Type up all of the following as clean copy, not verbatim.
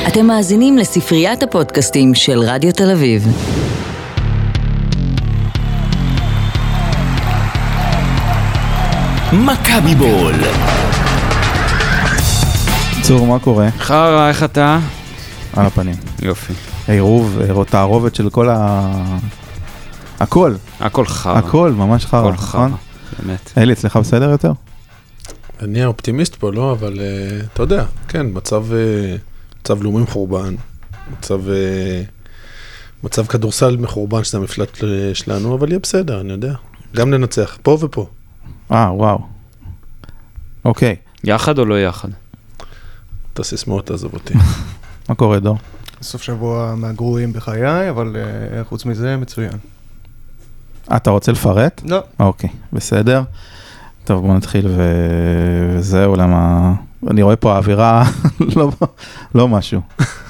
אתם מאזינים לספריית הפודקאסטים של רדיו תל אביב. מכבי בול. צור, מה קורה? חרה, איך אתה? על הפנים. יופי. עירוב, תערובת של כל הכל. הכל חרה. הכל, ממש חרה, נכון? באמת. אלי, אצלך בסדר יותר? אני האופטימיסט פה, לא? אבל אתה יודע, כן, מצב לאומי מחורבן, מצב כדורסל מחורבן, שזה המפלט שלנו, אבל יהיה בסדר, אני יודע. גם ננצח, פה ופה. וואו. אוקיי. יחד או לא יחד? אתה סיסמאות, תעזוב אותי. מה קורה, דור? סוף שבוע מהגרועים בחיי, אבל חוץ מזה מצוין. אתה רוצה לפרט? לא. אוקיי, בסדר. טוב, בוא נתחיל וזהו, למה... אני רואה פה האווירה, לא משהו.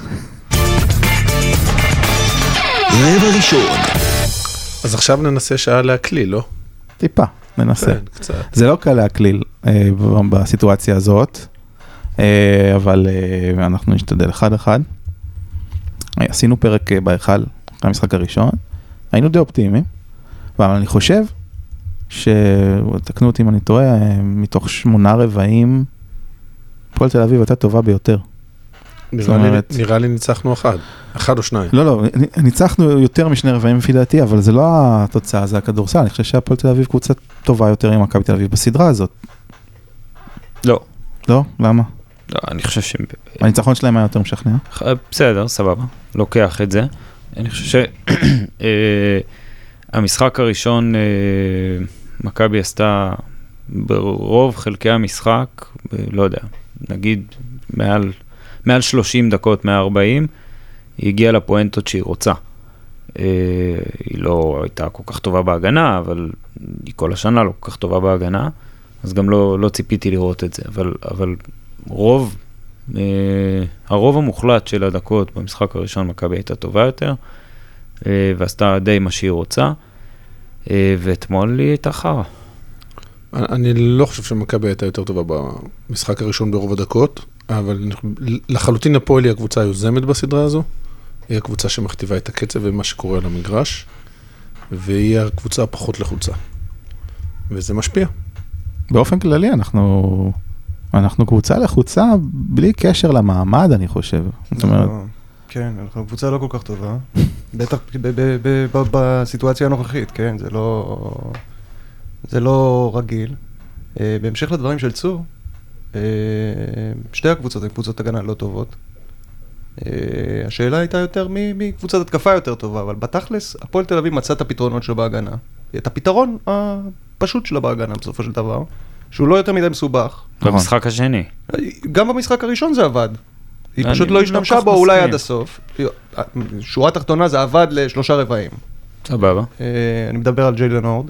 רבע ראשון. אז עכשיו ננסה שעה להקליל, לא? טיפה, ננסה. כן, קצת. זה לא קל להקליל בסיטואציה הזאת, אבל אנחנו נשתדל אחד. עשינו פרק בהיכל, המשחק הראשון, היינו די אופטימיים, אבל אני חושב תקנו אותי אם אני טועה, מתוך 8 רבעים, הפועל תל אביב הייתה טובה ביותר. נראה לי ניצחנו אחד או שניים. לא, ניצחנו יותר משני רבעים לפי דעתי, אבל זה לא התוצאה, זה הכדורסל. אני חושב שהפועל תל אביב קבוצה טובה יותר עם מכבי תל אביב בסדרה הזאת. לא. לא? למה? לא, אני חושב ש... הניצחון שלהם היה יותר משכנע? בסדר, סבבה. לוקח את זה. אני חושב שהמשחק הראשון, מכבי עשתה ברוב חלקי המשחק, לא יודע, נגיד מעל 30 דקות, 140, היא הגיעה לפואנטות שהיא רוצה. היא לא הייתה כל כך טובה בהגנה, אבל היא כל השנה לא כל כך טובה בהגנה, אז גם לא ציפיתי לראות את זה, אבל הרוב המוחלט של הדקות במשחק הראשון מכבי הייתה טובה יותר, ועשתה די מה שהיא רוצה, ואתמול היא הייתה חרה. אני לא חושב שמכבי הייתה יותר טובה במשחק הראשון ברוב הדקות, אבל לחלוטין הפועל היא הקבוצה היוזמת בסדרה הזו, היא הקבוצה שמכתיבה את הקצב ומה שקורה על המגרש, והיא הקבוצה הפחות לחוצה. וזה משפיע. באופן כללי אנחנו קבוצה לחוצה בלי קשר למעמד, אני חושב. זאת אומרת... כן, אנחנו קבוצה לא כל כך טובה. בטח בסיטואציה הנוכחית, כן? זה לא רגיל. בהמשך לדברים של צור, שתי הקבוצות הן קבוצות הגנה לא טובות. השאלה הייתה יותר מקבוצת התקפה יותר טובה, אבל בתכלס, הפועל תל אביב מצא את הפתרונות שלו בהגנה. את הפתרון הפשוט שלה בהגנה בסופו של דבר, שהוא לא יותר מדי מסובך. במשחק השני. גם במשחק הראשון זה עבד. היא פשוט לא השתמשה בו אולי עד הסוף. שורה תחתונה זה עבד ל3 רבעים. סבבה. אני מדבר על ג'יילן הורד.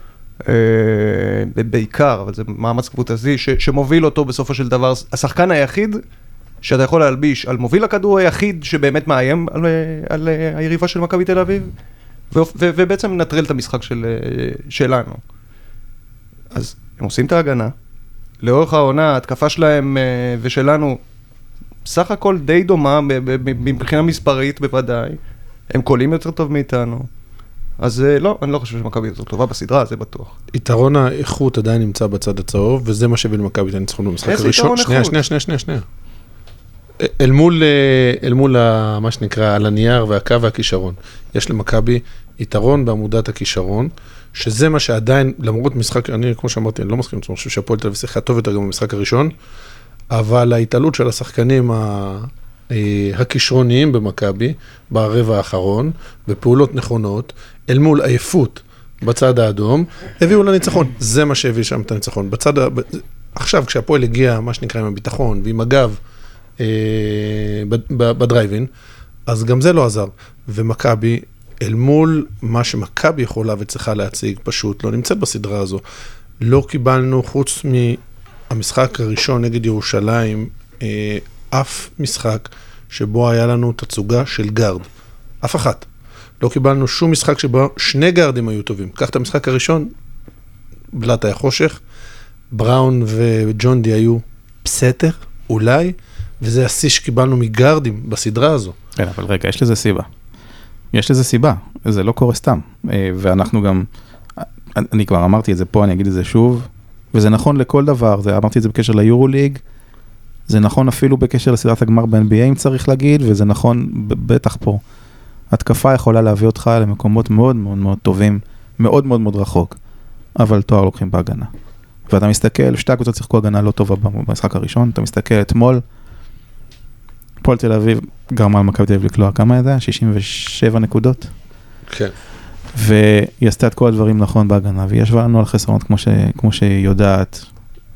בעיקר, אבל זה מאמץ קבוצתי שמוביל אותו בסופו של דבר, השחקן היחיד שאתה יכול להלביש על מוביל הכדור היחיד שבאמת מאיים על היריבה של מכבי תל אביב, ובעצם מנטרל את המשחק שלנו. אז הם עושים את ההגנה, לאורך העונה, ההתקפה שלהם ושלנו, סך הכל די דומה, מבחינה מספרית בוודאי, הם קולים יותר טוב מאיתנו, אז לא, אני לא חושב שמכבי יותר טובה בסדרה, זה בטוח. יתרון האיכות עדיין נמצא בצד הצהוב, וזה מה שהביא למכבי את הניצחון במשחק הראשון. שנייה. אל מול מה שנקרא, על הנייר והקו והכישרון. יש למכבי יתרון בעמודת הכישרון, שזה מה שעדיין, למרות משחק, אני כמו שאמרתי, אני לא מסכים, אני חושב שהפועל תל אביב שיחקה טוב יותר גם במשחק הראשון, אבל ההתעלות של השחקנים הכישרוניים במכבי, ברבע האחרון, בפעולות נכונות, אל מול עייפות בצד האדום, הביאו לניצחון. זה מה שהביא שם את הניצחון. עכשיו, כשהפועל הגיע, מה שנקרא, עם הביטחון, ועם הגב בדרייבין, אז גם זה לא עזר. ומכבי, אל מול מה שמכבי יכולה וצריכה להציג, פשוט לא נמצאת בסדרה הזו. לא קיבלנו, חוץ מהמשחק הראשון נגד ירושלים, אף משחק שבו היה לנו תצוגה של גארד. אף אחת. לא קיבלנו שום משחק שבו 2 גארדים היו טובים. קח את המשחק הראשון, בלט היה חושך, בראון וג'ון די היו בסדר, אולי, וזה השיא שקיבלנו מגרדים בסדרה הזו. כן, אבל רגע, יש לזה סיבה. יש לזה סיבה, זה לא קורה סתם. ואנחנו גם, אני כבר אמרתי את זה פה, אני אגיד את זה שוב, וזה נכון לכל דבר, אמרתי את זה בקשר ליורוליג, זה נכון אפילו בקשר לסדרת הגמר ב-NBA, אם צריך להגיד, וזה נכון בטח פה. התקפה יכולה להביא אותך למקומות מאוד מאוד מאוד טובים, מאוד מאוד מאוד רחוק, אבל תואר לוקחים בהגנה. ואתה מסתכל, שתי הקבוצות שיחקו הגנה לא טובה במשחק הראשון, אתה מסתכל אתמול, הפועל תל אביב גרמה על מכבי תל אביב לקלוע כמה זה? 67 נקודות. כן. והיא עשתה את כל הדברים נכון בהגנה, והיא ישבה לנו על חסרונות כמו שהיא יודעת,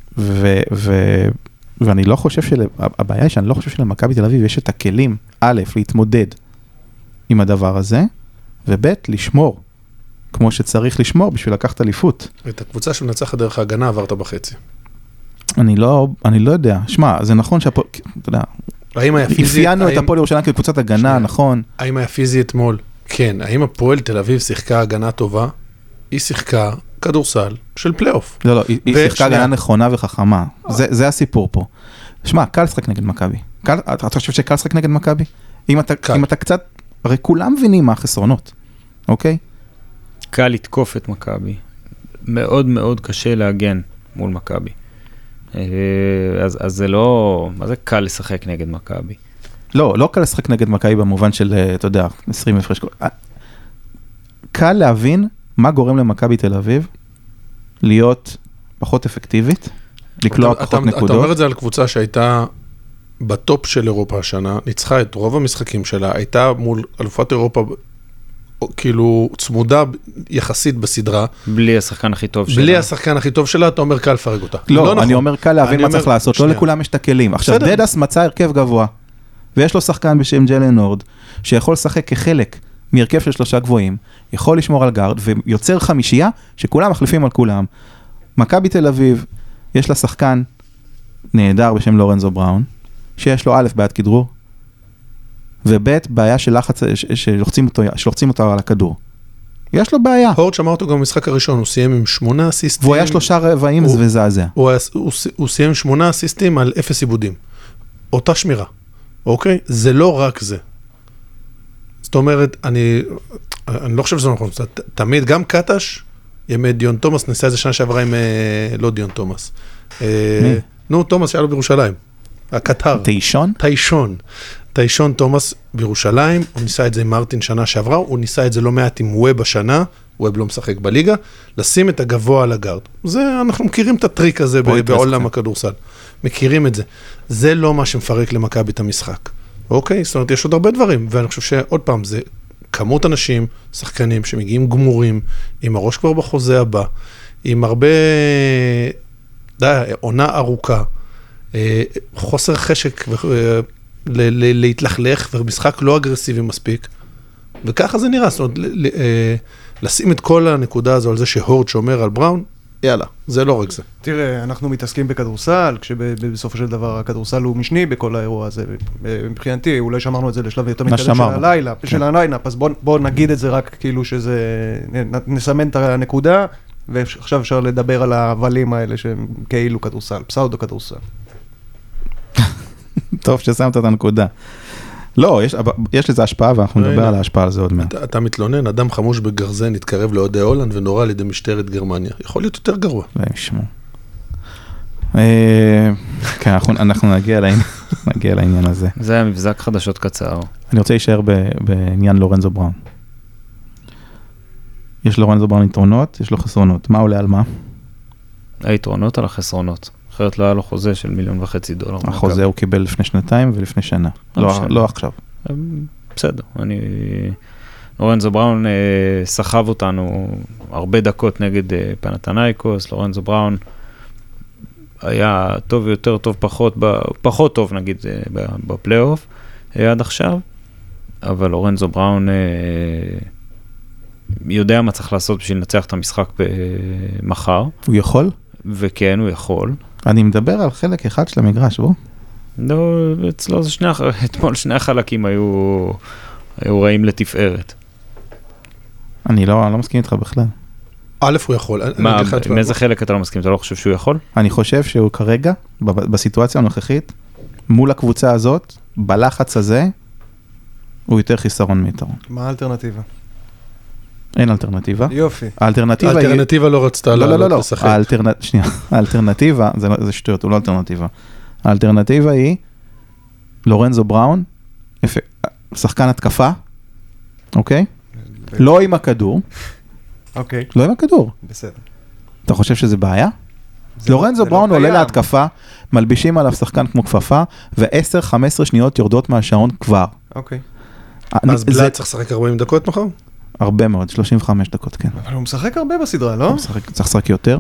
ואני לא חושב הבעיה היא שאני לא חושב שלמכבי תל אביב יש את הכלים, א', להתמודד עם הדבר הזה, וב', לשמור, כמו שצריך לשמור בשביל לקחת אליפות. את הקבוצה שמנצחת דרך ההגנה עברת בחצי. אני לא יודע, שמע, זה נכון אתה יודע, אפיינו את הפועל ירושלים כקבוצת הגנה, נכון? האם היה פיזי אתמול? כן. האם הפועל תל אביב שיחקה הגנה טובה? היא שיחקה כדורסל של פלייאוף. לא, היא שיחקה הגנה נכונה וחכמה. זה הסיפור פה. שמע, קל לשחק נגד מכבי. אתה חושב שקל לשחק נגד מכבי? אם אתה קצת, הרי כולם מבינים מה החסרונות, אוקיי? קל לתקוף את מכבי. מאוד מאוד קשה להגן מול מכבי. אז זה לא, מה זה קל לשחק נגד מכבי? לא קל לשחק נגד מכבי במובן של, אתה יודע, 20 הפרש. קל להבין מה גורם למכבי תל אביב להיות פחות אפקטיבית, לקלוע פחות נקודות. אתה אומר את זה על קבוצה שהייתה בטופ של אירופה השנה, ניצחה את רוב המשחקים שלה, הייתה מול אלופת אירופה כאילו צמודה יחסית בסדרה. בלי השחקן הכי טוב שלה. בלי השחקן הכי טוב שלה, אתה אומר קל לפרק אותה. לא, אני אומר קל להבין מה צריך לעשות, לא לכולם יש את הכלים. עכשיו, דדס מצא הרכב גבוה, ויש לו שחקן בשם ג'לן הורד, שיכול לשחק כחלק מהרכב של 3 גבוהים, יכול לשמור על גארד, ויוצר חמישייה שכולם מחליפים על כולם. מכבי תל אביב, יש לה שחקן נהדר בשם לורנזו בראון, שיש לו א' בעד כדרור, וב' בעיה של לחץ, שלוחצים אותו על הכדור. יש לו בעיה. הורד שמע אותו גם במשחק הראשון, הוא סיים עם 8 אסיסטים. והוא היה 3 רבעים וזעזע. הוא סיים עם 8 אסיסטים על 0 עיבודים. אותה שמירה. אוקיי? זה לא רק זה. זאת אומרת, אני לא חושב שזה נכון. תמיד, גם קטש, ימי דיון תומאס, ניסה איזה שנה שעברה עם, לא דיון תומאס. נו, תומאס שהיה לו בירושלים. הקטר. טיישון תומאס בירושלים, הוא ניסה את זה עם מרטין שנה שעברה, הוא ניסה את זה לא מעט עם ווב השנה, ווב לא משחק בליגה, לשים את הגבוה על הגארד. אנחנו מכירים את הטריק הזה בעולם הכדורסל. מכירים את זה. זה לא מה שמפרק למכבי את המשחק. אוקיי? זאת אומרת, יש עוד הרבה דברים, ואני חושב שעוד פעם, זה כמות אנשים, שחקנים שמגיעים גמורים, עם הראש כבר בחוזה הבא, עם הרבה, עונה ארוכה, חוסר חשק להתלכלך, ומשחק לא אגרסיבי מספיק, וככה זה נראה, זאת אומרת, לשים את כל הנקודה הזו על זה שהורד שומר על בראון, יאללה, זה לא רק זה. תראה, אנחנו מתעסקים בכדורסל, כשבסופו של דבר הכדורסל הוא משני בכל האירוע הזה, מבחינתי, אולי שמרנו את זה לשלב יותר מתקדם של הליינאפ, אז בואו נגיד את זה רק כאילו שזה, נסמן את הנקודה, ועכשיו אפשר לדבר על ההבלים האלה שהם כאילו כדורסל, פסאודו כדורסל. טוב ששמת את הנקודה. לא, יש לזה השפעה, ואנחנו נדבר על ההשפעה על זה עוד מעט. אתה מתלונן, אדם חמוש בגרזן התקרב לאוהדי הולנד ונורא על ידי משטרת גרמניה. יכול להיות יותר גרוע. וישמעו. כן, אנחנו נגיע לעניין הזה. זה היה מבזק חדשות קצר. אני רוצה להישאר בעניין לורנזו בראון. יש לורנזו בראון יתרונות, יש לו חסרונות. מה עולה על מה? היתרונות על החסרונות. אחרת לא היה לו חוזה של $1.5 מיליון. החוזה הוא קיבל לפני 2 ולפני שנה. לא עכשיו. בסדר. לורנזו בראון סחב אותנו הרבה דקות נגד פנתנייקוס. לורנזו בראון היה טוב יותר, טוב פחות טוב נגיד בפלייאוף עד עכשיו. אבל לורנזו בראון יודע מה צריך לעשות בשביל לנצח את המשחק במחר. הוא יכול? וכן, הוא יכול. אני מדבר על חלק אחד של המגרש, בוא. לא, אצלו זה אתמול שני החלקים היו רעים לתפארת. אני לא מסכים איתך בכלל. א' הוא יכול. מאיזה חלק אתה לא מסכים? אתה לא חושב שהוא יכול? אני חושב שהוא כרגע, בסיטואציה הנוכחית, מול הקבוצה הזאת, בלחץ הזה, הוא יותר חיסרון מיתרון. מה האלטרנטיבה? אין אלטרנטיבה. יופי. האלטרנטיבה לא רצתה לעלות לשחק. שנייה, האלטרנטיבה, זה שטויות, הוא לא אלטרנטיבה. האלטרנטיבה היא לורנזו בראון, שחקן התקפה, אוקיי? לא עם הכדור. אוקיי. לא עם הכדור. בסדר. אתה חושב שזה בעיה? לורנזו בראון עולה להתקפה, מלבישים עליו שחקן כמו כפפה, ו10-15 שניות יורדות מהשעון כבר. אוקיי. אז בלאד צריך לשחק 40 דקות מחר? הרבה מאוד, 35 דקות, כן. אבל הוא משחק הרבה בסדרה, לא? צריך לשחק יותר.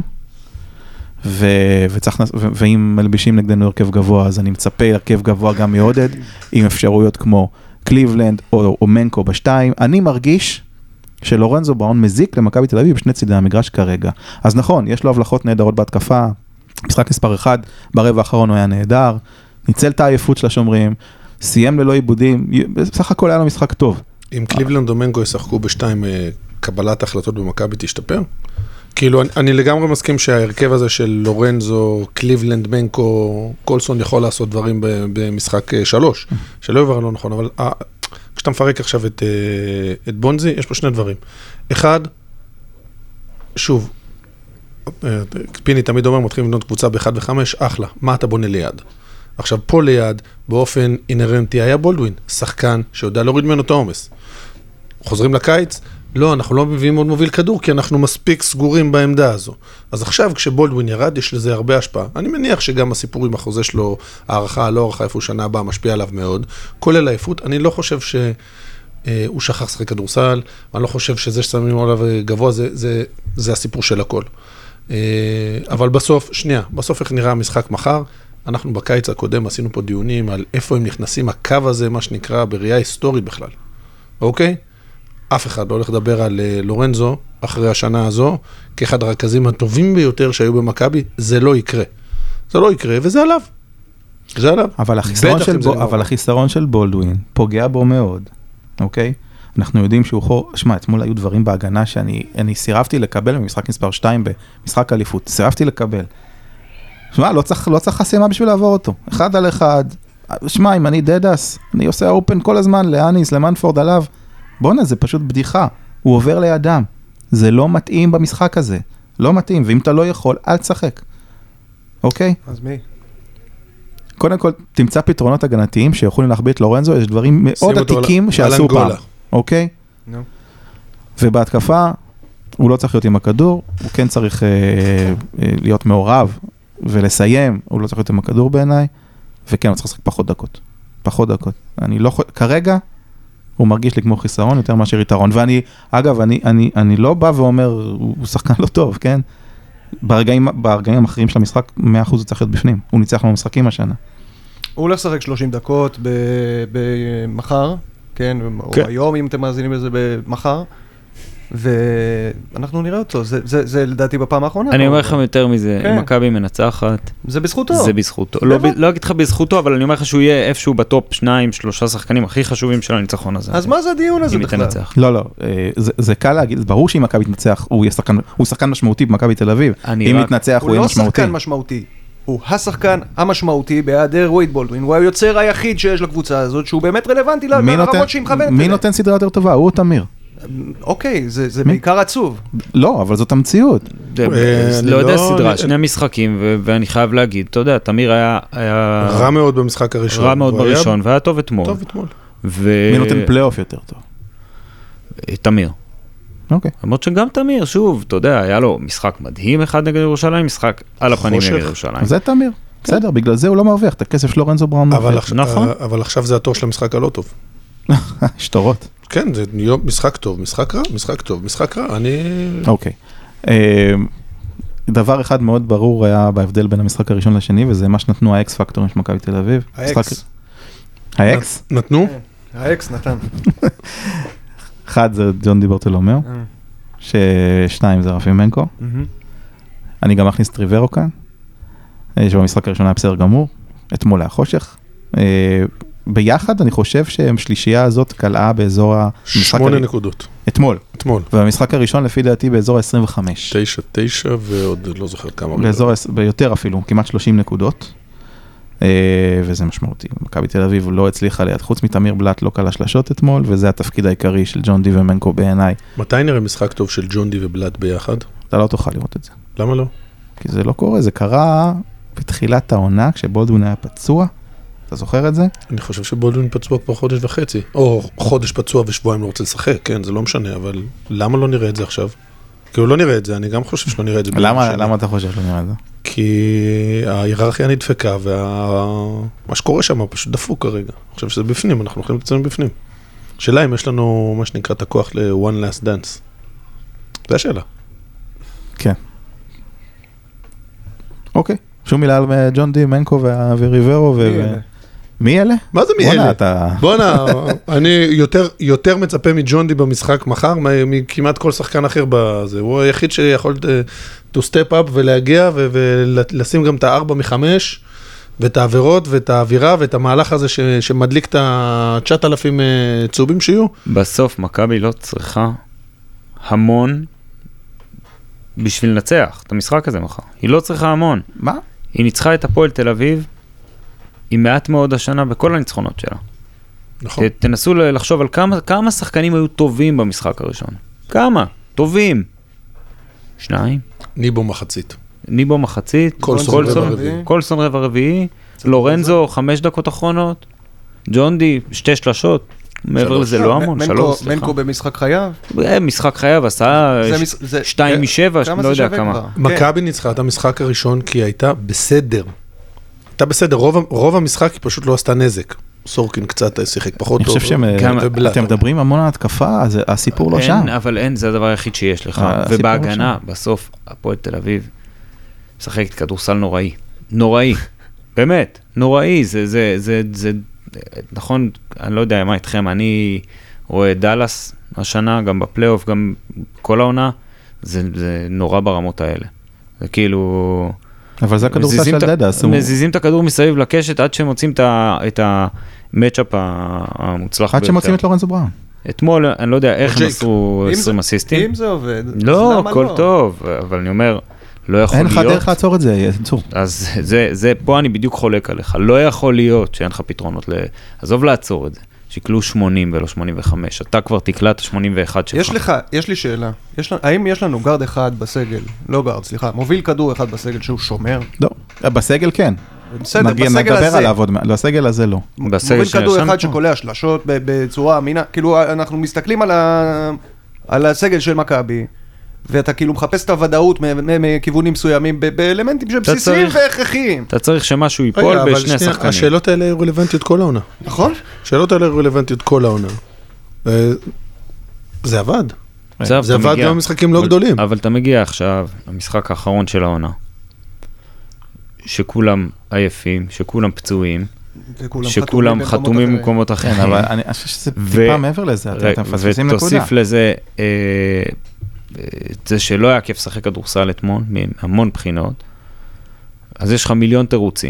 ואם מלבישים נגדנו הרכב גבוה, אז אני מצפה הרכב גבוה גם מעודד, עם אפשרויות כמו קליבלנד או מנקו בשתיים. אני מרגיש שלורנזו בראון מזיק למכבי תל אביב בשני צידי המגרש כרגע. אז נכון, יש לו הבלחות נהדרות בהתקפה, משחק מספר 1, ברבע האחרון הוא היה נהדר, ניצל את העייפות של השומרים, סיים ללא עיבודים, בסך הכל היה לו משחק טוב. אם קליבלנד או מנקו ישחקו בשתיים, קבלת ההחלטות במכבי תשתפר? כאילו, אני לגמרי מסכים שההרכב הזה של לורנזו, קליבלנד, מנקו, קולסון יכול לעשות דברים במשחק 3, שלא יובר לא נכון, אבל כשאתה מפרק עכשיו את בונזי, יש פה שני דברים. אחד, שוב, פיני תמיד אומר, מתחילים לבנות קבוצה ב-1 ו-5, אחלה, מה אתה בונה ליד? עכשיו, פה ליד, באופן אינרנטי, היה בולדווין, שחקן שיודע להוריד ממנו את העומס. חוזרים לקיץ, לא, אנחנו לא מביאים עוד מוביל כדור, כי אנחנו מספיק סגורים בעמדה הזו. אז עכשיו, כשבולדווין ירד, יש לזה הרבה השפעה. אני מניח שגם הסיפור עם החוזה שלו, הערכה, לא הערכה, איפה שנה הבאה, משפיע עליו מאוד. כולל העייפות, אני לא חושב שהוא שכח שחק כדורסל, אני לא חושב שזה ששמים עליו גבוה, זה הסיפור של הכל. אבל בסוף, בסוף איך נראה המשחק מחר? אנחנו בקיץ הקודם עשינו פה דיונים על איפה הם נכנסים, הקו הזה, מה שנקרא, בראייה היסטורית בכלל. אוקיי? אף אחד לא הולך לדבר על לורנזו אחרי השנה הזו, כאחד הרכזים הטובים ביותר שהיו במכבי, זה לא יקרה. זה לא יקרה, וזה עליו. זה עליו. אבל החיסרון של בולדווין פוגע בו מאוד, אוקיי? אנחנו יודעים שהוא שמע, אתמול היו דברים בהגנה שאני סירבתי לקבל במשחק מספר 2 במשחק אליפות, סירבתי לקבל. שמע, לא צריך חסימה בשביל לעבור אותו. 1 על 1. שמע, אם אני דדס, אני עושה אופן כל הזמן לאניס, למנפורד עליו. בונה, זה פשוט בדיחה. הוא עובר לידם. זה לא מתאים במשחק הזה. לא מתאים. ואם אתה לא יכול, אל תשחק. אוקיי? אז מי? קודם כל, תמצא פתרונות הגנתיים שיכולים להחביא את לורנזו. יש דברים מאוד עתיקים שעשו פעם. אוקיי? נו. ובהתקפה, הוא לא צריך להיות עם הכדור. הוא כן צריך להיות מעורב ולסיים. הוא לא צריך להיות עם הכדור בעיניי. וכן, הוא צריך לשחק פחות דקות. פחות דקות. אני לא כרגע, הוא מרגיש לי כמו חיסרון יותר מאשר יתרון. ואני, אגב, אני לא בא ואומר, הוא שחקן לא טוב, כן? ברגעים האחרים של המשחק, 100% הוא צריך להיות בפנים. הוא ניצח לנו משחקים השנה. הוא הולך לשחק 30 דקות במחר, כן? או היום, אם אתם מאזינים לזה במחר. ואנחנו נראה אותו, זה לדעתי בפעם האחרונה. אני אומר לכם יותר מזה, אם מכבי מנצחת, זה בזכותו. זה בזכותו. לא אגיד לך בזכותו, אבל אני אומר לך שהוא יהיה איפשהו בטופ 2-3 שחקנים הכי חשובים של הניצחון הזה. אז מה זה הדיון הזה בכלל? לא, זה קל להגיד, ברור שאם מכבי תנצח, הוא שחקן משמעותי במכבי תל אביב. אם יתנצח, הוא יהיה משמעותי. הוא לא שחקן משמעותי. הוא השחקן המשמעותי בהיעדר ווייד בולדווין, הוא היוצר היחיד שיש לקבוצה הזאת, שהוא באמת רלוונטי לרמות שהיא מכוונת. מי נותן סדרה יותר טובה? הוא או תמיר? אוקיי, זה בעיקר עצוב. לא, אבל זאת המציאות. לא יודע סדרה, שני משחקים, ואני חייב להגיד, אתה יודע, תמיר היה רע מאוד במשחק הראשון. רע מאוד בראשון, והיה טוב אתמול. טוב אתמול. מי נותן פלייאוף יותר טוב? תמיר. אוקיי. למרות שגם תמיר, שוב, אתה יודע, היה לו משחק מדהים אחד נגד ירושלים, משחק על הפנים נגד ירושלים. זה תמיר. בסדר, בגלל זה הוא לא מרוויח, את הכסף של לורנזו בראון מרוויח. אבל עכשיו זה התור של המשחק הלא טוב. שטורות. כן, זה משחק טוב, משחק רע, משחק טוב, משחק רע, אוקיי. דבר אחד מאוד ברור היה בהבדל בין המשחק הראשון לשני, וזה מה שנתנו האקס פקטורים של מכבי תל אביב. האקס. האקס? נתנו? האקס נתן. אחד זה ג'ון דיברטולומיאו, ששניים זה רפי מנקו. אני גם מכניס את ריברו כאן, שבמשחק הראשון היה בסדר גמור, אתמול היה חושך. ביחד אני חושב שהשלישייה הזאת קלעה באזור המשחק... 8 נקודות. אתמול. אתמול. ובמשחק הראשון לפי דעתי באזור 25. 9 ועוד לא זוכר כמה. באזור, ביותר אפילו, כמעט 30 נקודות. וזה משמעותי. מכבי תל אביב לא הצליחה ליד, חוץ מתמיר בלט לא קלה שלשות אתמול, וזה התפקיד העיקרי של ג'ון די ומנקו בעיניי. מתי נראה משחק טוב של ג'ון די ובלט ביחד? אתה לא תוכל לראות את זה. למה לא? כי זה לא קורה, זה קרה בתחילת העונה, כשבולדווין היה פצוע, אתה זוכר את זה? אני חושב שבולדווין פצוע כבר חודש וחצי, או חודש פצוע ושבועיים לא רוצה לשחק, כן, זה לא משנה, אבל למה לא נראה את זה עכשיו? כאילו לא נראה את זה, אני גם חושב שלא נראה את זה. למה אתה חושב שלא נראה את זה? כי ההיררכיה נדפקה, ומה שקורה שם פשוט דפוק כרגע. אני חושב שזה בפנים, אנחנו הולכים לצלם בפנים. שאלה אם יש לנו מה שנקרא את הכוח ל-one last dance. זה השאלה. כן. אוקיי. שום מילה על ג'ון די, מנקו וריברו מי אלה? מה זה מי אלה? בוא'נה, אני יותר מצפה מג'ון די במשחק מחר, מכמעט כל שחקן אחר בזה. הוא היחיד שיכול to step up ולהגיע ולשים גם את ה-4 מ-5 ואת העבירות ואת האווירה ואת המהלך הזה שמדליק את ה-9,000 צהובים שיהיו. בסוף מכבי לא צריכה המון בשביל לנצח את המשחק הזה מחר. היא לא צריכה המון. מה? היא ניצחה את הפועל תל אביב עם מעט מאוד השנה בכל הניצחונות שלה. נכון. תנסו לחשוב על כמה שחקנים היו טובים במשחק הראשון. כמה? טובים. 2. ניבו מחצית. ניבו מחצית. קולסון רבע רביעי. לורנזו 5 דקות אחרונות. ג'ון די 2 שלשות. מעבר לזה לא המון. 3. מנקו במשחק חייב? משחק חייב עשה 2 מ-7, לא יודע כמה. מכבי ניצחה את המשחק הראשון כי היא הייתה בסדר. הייתה בסדר, רוב המשחק היא פשוט לא עשתה נזק. סורקין קצת שיחק פחות טוב. אני חושב שאתם מדברים המון על התקפה, אז הסיפור לא שם. אבל אין, זה הדבר היחיד שיש לך. ובהגנה, בסוף, הפועל תל אביב, משחקת כדורסל נוראי. נוראי. באמת, נוראי. זה נכון, אני לא יודע מה איתכם, אני רואה דלס השנה, גם בפלייאוף, גם כל העונה, זה נורא ברמות האלה. זה כאילו... אבל זה הכדורסל של דדה. מזיזים את הכדור מסביב לקשת עד שהם מוצאים את המאצ'אפ המוצלח ביותר. עד שהם מוצאים את לורנזו בראון. אתמול, אני לא יודע איך הם עשו 20 אסיסטים. אם זה עובד, לא, הכל טוב, אבל אני אומר, לא יכול להיות... אין לך דרך לעצור את זה, צור. אז פה אני בדיוק חולק עליך. לא יכול להיות שאין לך פתרונות עזוב לעצור את זה. שיקלו 80 ולא 85. אתה כבר תקלט 81 שלך. יש לי שאלה. האם יש לנו גארד אחד בסגל? לא גארד, סליחה. מוביל כדור אחד בסגל שהוא שומר? לא. בסגל כן. בסדר, בסגל הזה. בסגל הזה לא. מוביל כדור אחד שקולע שלשות בצורה אמינה. כאילו, אנחנו מסתכלים על הסגל של מכבי, ואתה כאילו מחפש את הוודאות מכיוונים מסוימים באלמנטים שבסיסיים והכרחיים. אתה צריך שמשהו ייפול בשני שחקנים. השאלות האלה היו רלוונטיות כל העונה. נכון? השאלות האלה היו רלוונטיות כל העונה. זה עבד. זה עבד גם במשחקים לא גדולים. אבל אתה מגיע עכשיו למשחק האחרון של העונה, שכולם עייפים, שכולם פצועים, שכולם חתומים במקומות אחרים. אבל אני חושב שזה טיפה מעבר לזה, אתם מפספסים נקודה. ותוסיף לזה, זה שלא היה כיף לשחק כדורסל אתמול, מהמון בחינות, אז יש לך מיליון תירוצים,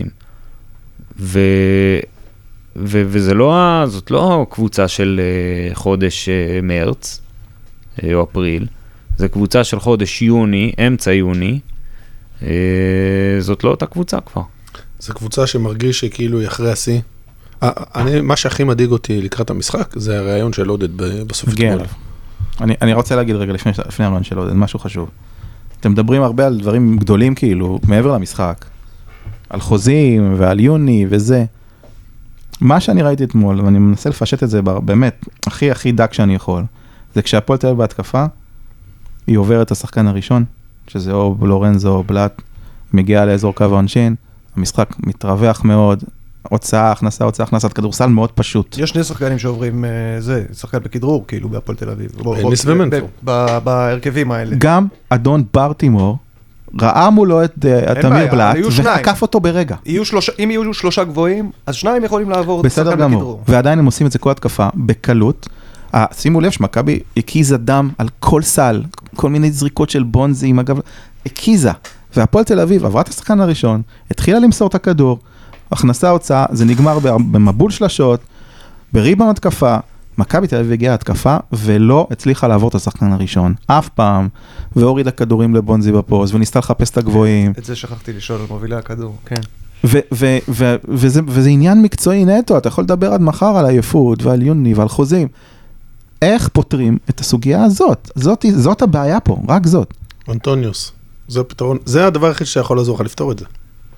זאת לא קבוצה של חודש מרץ, או אפריל, זה קבוצה של חודש יוני, אמצע יוני, זאת לא אותה קבוצה כבר. זו קבוצה שמרגיש שכאילו היא אחרי השיא. מה שהכי מדאיג אותי לקראת המשחק, זה הרעיון של עודד בסוף אתמול. אני רוצה להגיד רגע לפני הרעיון של עודד, משהו חשוב. אתם מדברים הרבה על דברים גדולים כאילו, מעבר למשחק, על חוזים ועל יוני וזה. מה שאני ראיתי אתמול, ואני מנסה לפשט את זה באמת, הכי דק שאני יכול, זה כשהפועל תל אביב בהתקפה, היא עוברת את השחקן הראשון, שזה או לורנזו או בלט, מגיעה לאזור קו העונשין, המשחק מתרווח מאוד, הוצאה, הכנסת, כדורסל מאוד פשוט. יש שני שחקנים שעוברים זה, שחקן בכדרור, כאילו, בהפועל תל אביב. ניס ומנפו. בהרכבים האלה. גם אדון ברטימור, ראה מולו את תמיר בלט, וחקף אותו ברגע. אם יהיו 3 גבוהים, אז 2 יכולים לעבור בסדר גמור. ועדיין הם עושים את זה כל התקפה, בקלות. שימו לב שמכבי הקיזה דם על כל סל, כל מיני זריקות של בונזים, אגב, הקיזה. והפועל תל אביב עברה את השחקן הראשון, התחילה למסור את הכדור, הכנסה הוצאה, זה נגמר במבול שלשות, בריבאונד התקפה, מכבי תל אביב הגיעה התקפה, ולא הצליחה לעבור את השחקן הראשון, אף פעם, והורידה כדורים לבונזי בפוסט, וניסתה לחפש את הגבוהים. את זה שכחתי לשאול על מובילי הכדור, כן. וזה עניין מקצועי נטו, אתה יכול לדבר עד מחר על עייפות ועל יוני ועל חוזים. איך פותרים את הסוגיה הזאת? זאת הבעיה פה, רק זאת. אנטוניוס, זה הפתרון, זה הדבר הכי שיכול לעזור לך לפתור את זה.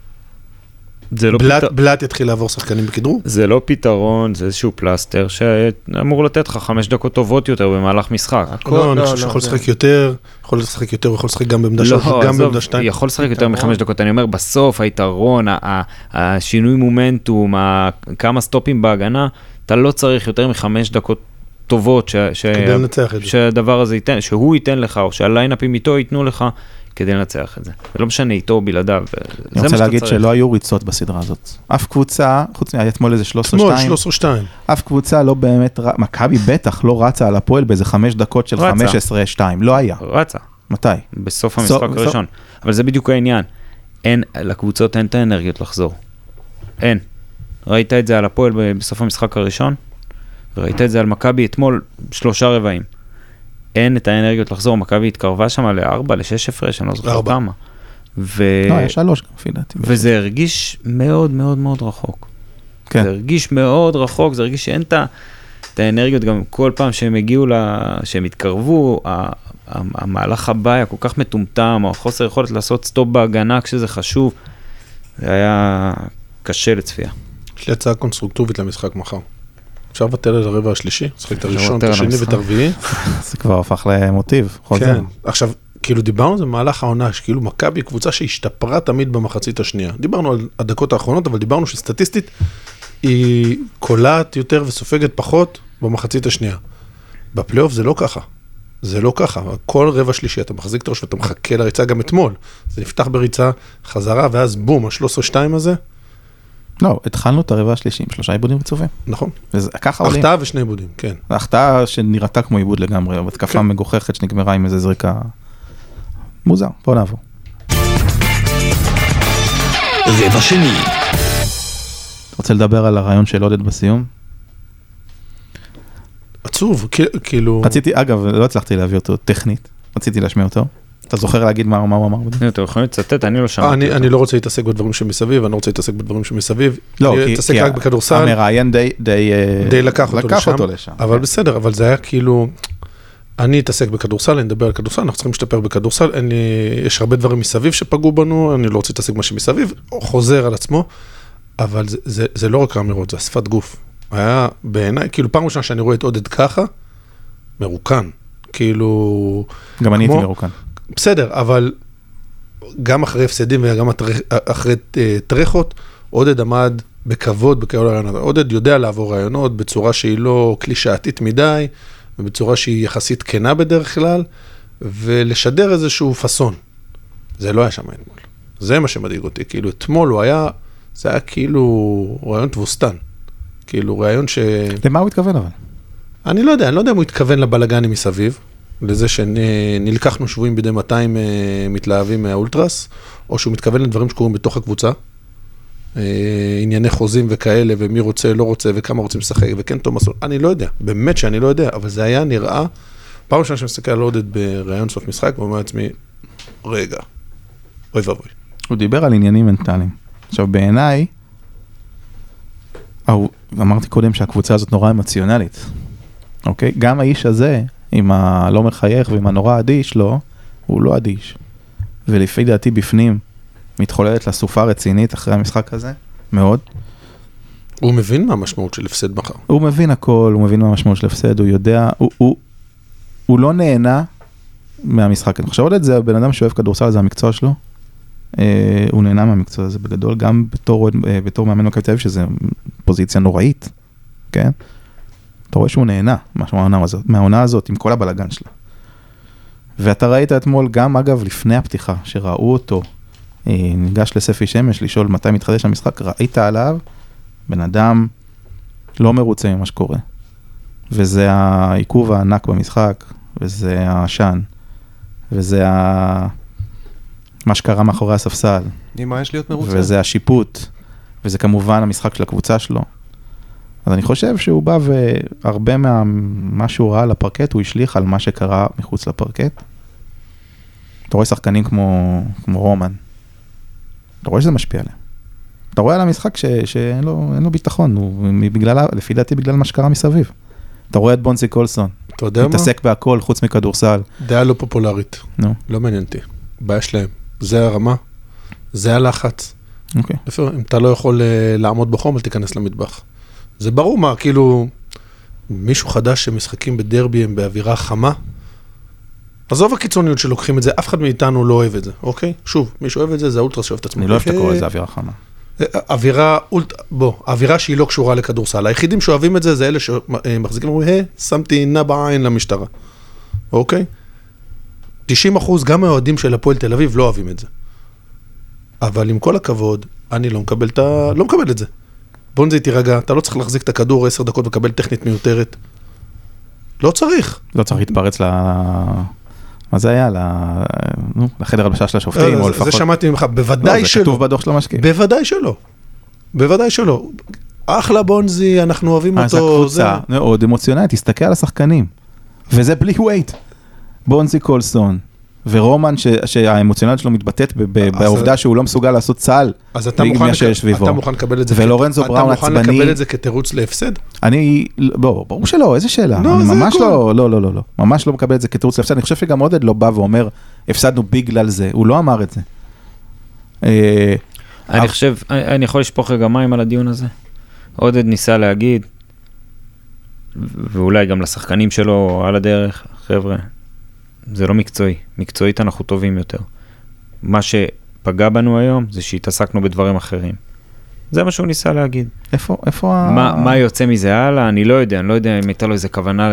זה לא בלט יתחיל לעבור שחקנים בכדרור? זה לא פתרון, זה איזשהו פלסטר שאמור לתת לך 5 דקות טובות יותר במהלך משחק. לא, אני חושב שיכול לשחק יותר, יכול לשחק גם בעמדה 2. יכול לשחק יותר מ5 דקות, אני אומר, בסוף היתרון, השינוי מומנטום, כמה סטופים בהגנה, אתה לא צריך יותר מ5 דקות טובות שהדבר הזה ייתן, שהוא ייתן לך, או שהליינאפים איתו ייתנו לך, כדי לנצח את זה. ולא משנה איתו או בלעדיו. אני רוצה להגיד שלא היו ריצות בסדרה הזאת. אף קבוצה, חוץ היה אתמול איזה 13-2. אף קבוצה לא באמת, מכבי בטח לא רצה על הפועל באיזה 5 דקות של 15-2. לא היה. רצה. מתי? בסוף המשחק הראשון. אבל זה בדיוק העניין. לקבוצות אין את האנרגיות לחזור. אין. ראית את זה על הפועל בסוף המשחק הראשון? וראית את זה על מכבי אתמול 3 רבעים. אין את האנרגיות לחזור, מכבי התקרבה שם ל4, ל6 הפרש, אני לא זוכר כמה. לא, היה 3 גם, לפי דעתי. וזה הרגיש מאוד מאוד מאוד רחוק. כן. זה הרגיש מאוד רחוק, זה הרגיש שאין את האנרגיות, גם כל פעם שהם הגיעו, שהם התקרבו, המהלך הבא היה כל כך מטומטם, או חוסר יכולת לעשות סטופ בהגנה כשזה חשוב, זה היה קשה לצפייה. יש לי הצעה קונסטרוקטיבית למשחק מחר. אפשר לבטל על הרבע השלישי, צריך את הראשון, את השני ואת הרביעי. זה כבר הפך למוטיב, חוזר. כן, עכשיו, כאילו דיברנו על זה במהלך העונה, שכאילו מכבי קבוצה שהשתפרה תמיד במחצית השנייה. דיברנו על הדקות האחרונות, אבל דיברנו שסטטיסטית היא קולעת יותר וסופגת פחות במחצית השנייה. בפלייאוף זה לא ככה. זה לא ככה. כל רבע שלישי אתה מחזיק את הראש ואתה מחכה לריצה גם אתמול. זה נפתח בריצה חזרה, ואז בום, ה-13-2 הזה. לא, התחלנו את הרבע השלישי עם 3 עיבודים רצופים. נכון. ככה עולים. החטאה ו2 עיבודים, כן. החטאה שנראתה כמו עיבוד לגמרי, התקפה מגוחכת שנגמרה עם איזה זריקה מוזר. בוא נעבור. רבע שני. אתה רוצה לדבר על הרעיון של עודד בסיום? עצוב, כאילו... רציתי, אגב, לא הצלחתי להביא אותו טכנית, רציתי להשמיע אותו. אתה זוכר להגיד מה הוא אמר? אתה יכול לצטט, אני לא שמעתי אותו. אני לא רוצה להתעסק בדברים שמסביב, אני לא רוצה להתעסק בדברים שמסביב. לא, אני להתעסק רק בכדורסל. המראיין די לקח אותו לשם. אבל בסדר, אבל זה היה כאילו... אני אתעסק בכדורסל, אני אדבר על כדורסל, אנחנו צריכים להשתפר בכדורסל, יש הרבה דברים מסביב שפגעו בנו, אני לא רוצה להתעסק מה שמסביב, חוזר על עצמו, אבל זה לא רק האמירות, זה השפת גוף. היה בעיניי, כאילו פעם ראשונה שאני רואה את עודד ככה, מרוקן. כאילו... גם אני הייתי מרוקן. בסדר, אבל גם אחרי הפסדים וגם אחרי טרחות, עודד עמד בכבוד בכל הרעיונות. עודד יודע לעבור רעיונות בצורה שהיא לא קלישאתית מדי, ובצורה שהיא יחסית כנה בדרך כלל, ולשדר איזשהו פסון. זה לא היה שם אתמול. זה מה שמדאיג אותי. כאילו אתמול זה היה כאילו רעיון תבוסתן. כאילו רעיון למה הוא התכוון אבל? אני לא יודע אם הוא התכוון לבלגנים מסביב, לזה שנלקחנו שבועים בידי 200 מתלהבים מהאולטרס, או שהוא מתכוון לדברים שקורים בתוך הקבוצה, ענייני חוזים וכאלה, ומי רוצה, לא רוצה, וכמה רוצים לשחק, וכן תומאס, אני לא יודע, באמת שאני לא יודע, אבל זה היה נראה, פעם ראשונה שמסתכל על עודד ברעיון סוף משחק, ואומר לעצמי, רגע, אוי ואבוי. הוא דיבר על עניינים מנטליים. עכשיו בעיניי, אמרתי קודם שהקבוצה הזאת נורא אמוציונלית, אוקיי? גם האיש הזה, עם הלא מחייך ועם הנורא אדיש לו, הוא לא אדיש. ולפי דעתי בפנים, מתחוללת לסופה רצינית אחרי המשחק הזה, מאוד. הוא מבין מה המשמעות של הפסד מחר. הוא מבין הכל, הוא מבין מה המשמעות של הפסד, הוא יודע, הוא לא נהנה מהמשחק. אני חושב עוד את זה, הבן אדם שאוהב כדורסל, זה המקצוע שלו, הוא נהנה מהמקצוע הזה בגדול, גם בתור מאמן מכבי תל אביב, שזה פוזיציה נוראית, כן? אתה רואה שהוא נהנה מהעונה הזאת, עם כל הבלגן שלה. ואתה ראית אתמול גם, אגב, לפני הפתיחה, שראו אותו, ניגש לספי שמש, לשאול מתי מתחדש המשחק, ראית עליו, בן אדם לא מרוצה ממה שקורה. וזה העיכוב הענק במשחק, וזה העשן, וזה מה שקרה מאחורי הספסל. מה יש להיות מרוצה? וזה השיפוט, וזה כמובן המשחק של הקבוצה שלו. אז אני חושב שהוא בא והרבה מה שהוא ראה על הפרקט, הוא השליך על מה שקרה מחוץ לפרקט. אתה רואה שחקנים כמו רומן. אתה רואה שזה משפיע עליהם. אתה רואה על המשחק שאין לו ביטחון, לפי דעתי בגלל מה שקרה מסביב. אתה רואה את בונזי קולסון, אתה יודע מה? מתעסק בהכל חוץ מכדורסל. דעה לא פופולרית, נו. לא מעניין אותי. בעיה שלהם, זה הרמה, זה הלחץ. אוקיי. אם אתה לא יכול לעמוד בחום, אל תיכנס למטבח. זה ברור מה, כאילו, מישהו חדש שמשחקים בדרבי הם באווירה חמה, עזוב הקיצוניות שלוקחים את זה, אף אחד מאיתנו לא אוהב את זה, אוקיי? שוב, מישהו אוהב את זה, זה האולטרס שאוהב את עצמו. אני לא אוהב את הקורא, זה אווירה חמה. אווירה שהיא לא קשורה לכדורסל. היחידים שאוהבים את זה, זה אלה שמחזיקים, אומרים, שמתי עינה בעין למשטרה. אוקיי? 90% גם האוהדים של הפועל תל אביב לא אוהבים את זה. אבל עם כל הכבוד, אני לא מקבל את זה. בונזי, תירגע, אתה לא צריך להחזיק את הכדור 10 דקות וקבל טכנית מיותרת. לא צריך. לא צריך להתפרץ מה זה היה? לחדר הלבשה של השופטים, או לפחות... זה שמעתי ממך, בוודאי שלא. זה כתוב בדוח של המשקיע. בוודאי שלא. בוודאי שלא. אחלה בונזי, אנחנו אוהבים אותו. אז הקבוצה, מאוד אמוציונלית, תסתכל על השחקנים. וזה בלי ווייט. בונזי קולסון, ורומן שהאמוציונלית שלו מתבטאת בעובדה שהוא לא מסוגל לעשות צהל. אז אתה מוכן לקבל את זה. ולורנזו בראון עצבני. אתה מוכן לקבל את זה כתירוץ להפסד? ברור שלא, איזה שאלה. אני ממש לא, ממש לא מקבל את זה כתירוץ להפסד. אני חושב שגם עודד לא בא ואומר, הפסדנו בגלל זה. הוא לא אמר את זה. אני חושב, אני יכול לשפוך רגע מים על הדיון הזה. עודד ניסה להגיד, ואולי גם לשחקנים שלו על הדרך, חבר'ה, זה לא מקצועי. מקצועית אנחנו טובים יותר. מה שפגע בנו היום זה שהתעסקנו בדברים אחרים. זה מה שהוא ניסה להגיד. איפה מה יוצא מזה הלאה? אני לא יודע אם הייתה לו איזו כוונה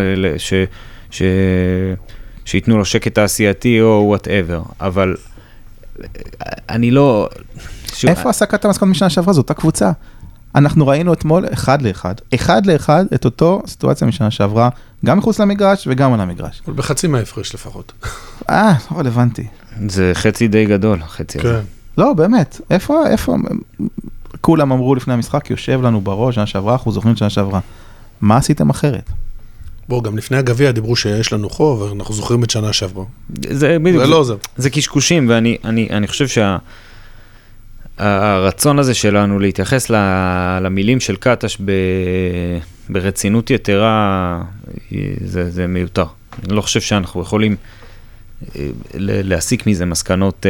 שיתנו לו שקט תעשייתי או whatever, אבל אני לא... איפה הסקת המסקנות משנה שעברה? זאת אותה קבוצה. אנחנו ראינו אתמול אחד לאחד את אותו סיטואציה משנה שעברה, גם מחוץ למגרש וגם על המגרש. אבל בחצי מההפרש לפחות. לא רלוונטי. זה חצי די גדול, החצי הזה. לא, באמת. איפה, כולם אמרו לפני המשחק, יושב לנו בראש, שנה שעברה, אנחנו זוכרים שנה שעברה. מה עשיתם אחרת? בואו, גם לפני הגביע דיברו שיש לנו חוב, ואנחנו זוכרים את שנה שעברה. זה קשקושים, ואני חושב הרצון הזה שלנו להתייחס למילים של קטש ברצינות יתרה, זה מיותר. אני לא חושב שאנחנו יכולים להסיק מזה מסקנות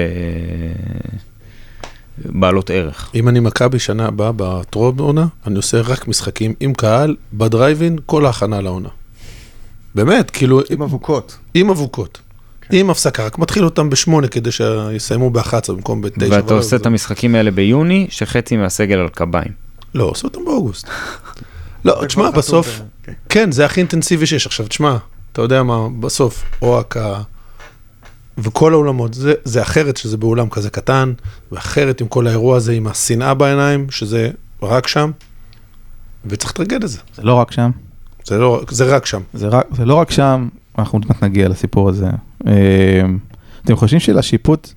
בעלות ערך. אם אני מכבי שנה הבאה בטרום עונה, אני עושה רק משחקים עם קהל, בדרייבין, כל ההכנה לעונה. באמת, כאילו... עם אבוקות. עם אבוקות. עם הפסקה, רק מתחיל אותם ב8 כדי שיסיימו ב11 במקום ב9. ואתה עושה את המשחקים האלה ביוני, שחצי מהסגל על קביים. לא, עושה אותם באוגוסט. לא, תשמע, בסוף, כן, זה הכי אינטנסיבי שיש. עכשיו, תשמע, אתה יודע מה, בסוף, או הקה, וכל האולמות, זה אחרת שזה באולם כזה קטן, ואחרת עם כל האירוע הזה, עם השנאה בעיניים, שזה רק שם, וצריך לתרגל את זה. זה לא רק שם. זה רק שם. זה לא רק שם, אנחנו עוד מעט נגיע לסיפור הזה. אתם חושבים שלשיפוט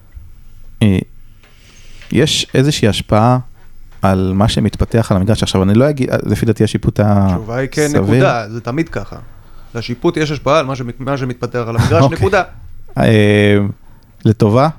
יש איזושהי השפעה על מה שמתפתח על המגרש? עכשיו, אני לא אגיד, לפי דעתי השיפוט הסביר. התשובה היא כן, נקודה, זה תמיד ככה. לשיפוט יש השפעה על מה שמתפתח על המגרש, נקודה. לטובה?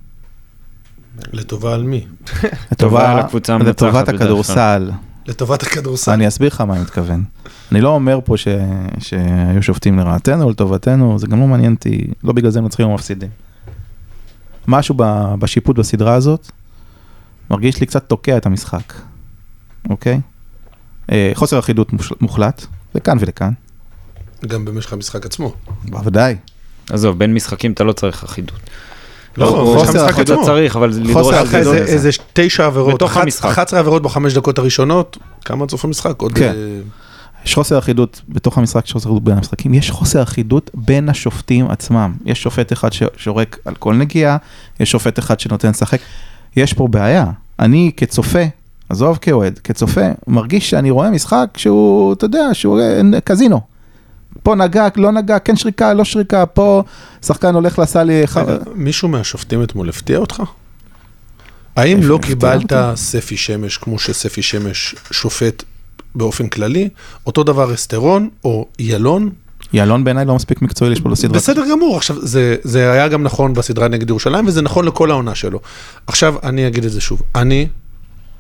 לטובה על מי? לטובת הכדורסל. לטובת הכדורסל. אני אסביר לך מה אני מתכוון. אני לא אומר פה שהיו שופטים לרעתנו או לטובתנו, זה גם לא מעניין אותי, לא בגלל זה הם נצחים או מפסידים. משהו בשיפוט בסדרה הזאת, מרגיש לי קצת תוקע את המשחק. אוקיי? חוסר אחידות מוחלט, לכאן ולכאן. גם במשך המשחק עצמו. בוודאי. עזוב, בין משחקים אתה לא צריך אחידות. לא, חוסר אחידות אתה צריך, אבל לדרוש אחידות. איזה 9 עבירות, בתוך המשחק. 11 עבירות ב5 דקות הראשונות, כמה עד סוף המשחק? כן. יש חוסר אחידות בתוך המשחק, יש חוסר אחידות בין המשחקים, יש חוסר אחידות בין השופטים עצמם. יש שופט אחד ששורק על כל נגיעה, יש שופט אחד שנותן לשחק. יש פה בעיה. אני כצופה, עזוב כאוהד, כצופה, מרגיש שאני רואה משחק שהוא, אתה יודע, שהוא קזינו. פה נגע, לא נגע, כן שריקה, לא שריקה, פה שחקן הולך לעשה לי... מישהו מהשופטים אתמול הפתיע אותך? האם לא קיבלת ספי שמש, כמו שספי שמש שופט באופן כללי, אותו דבר אסטרון או ילון? ילון בעיניי לא מספיק מקצועי לשפול בסדרה. בסדר גמור, עכשיו זה היה גם נכון בסדרה נגד ירושלים, וזה נכון לכל העונה שלו. עכשיו אני אגיד את זה שוב, אני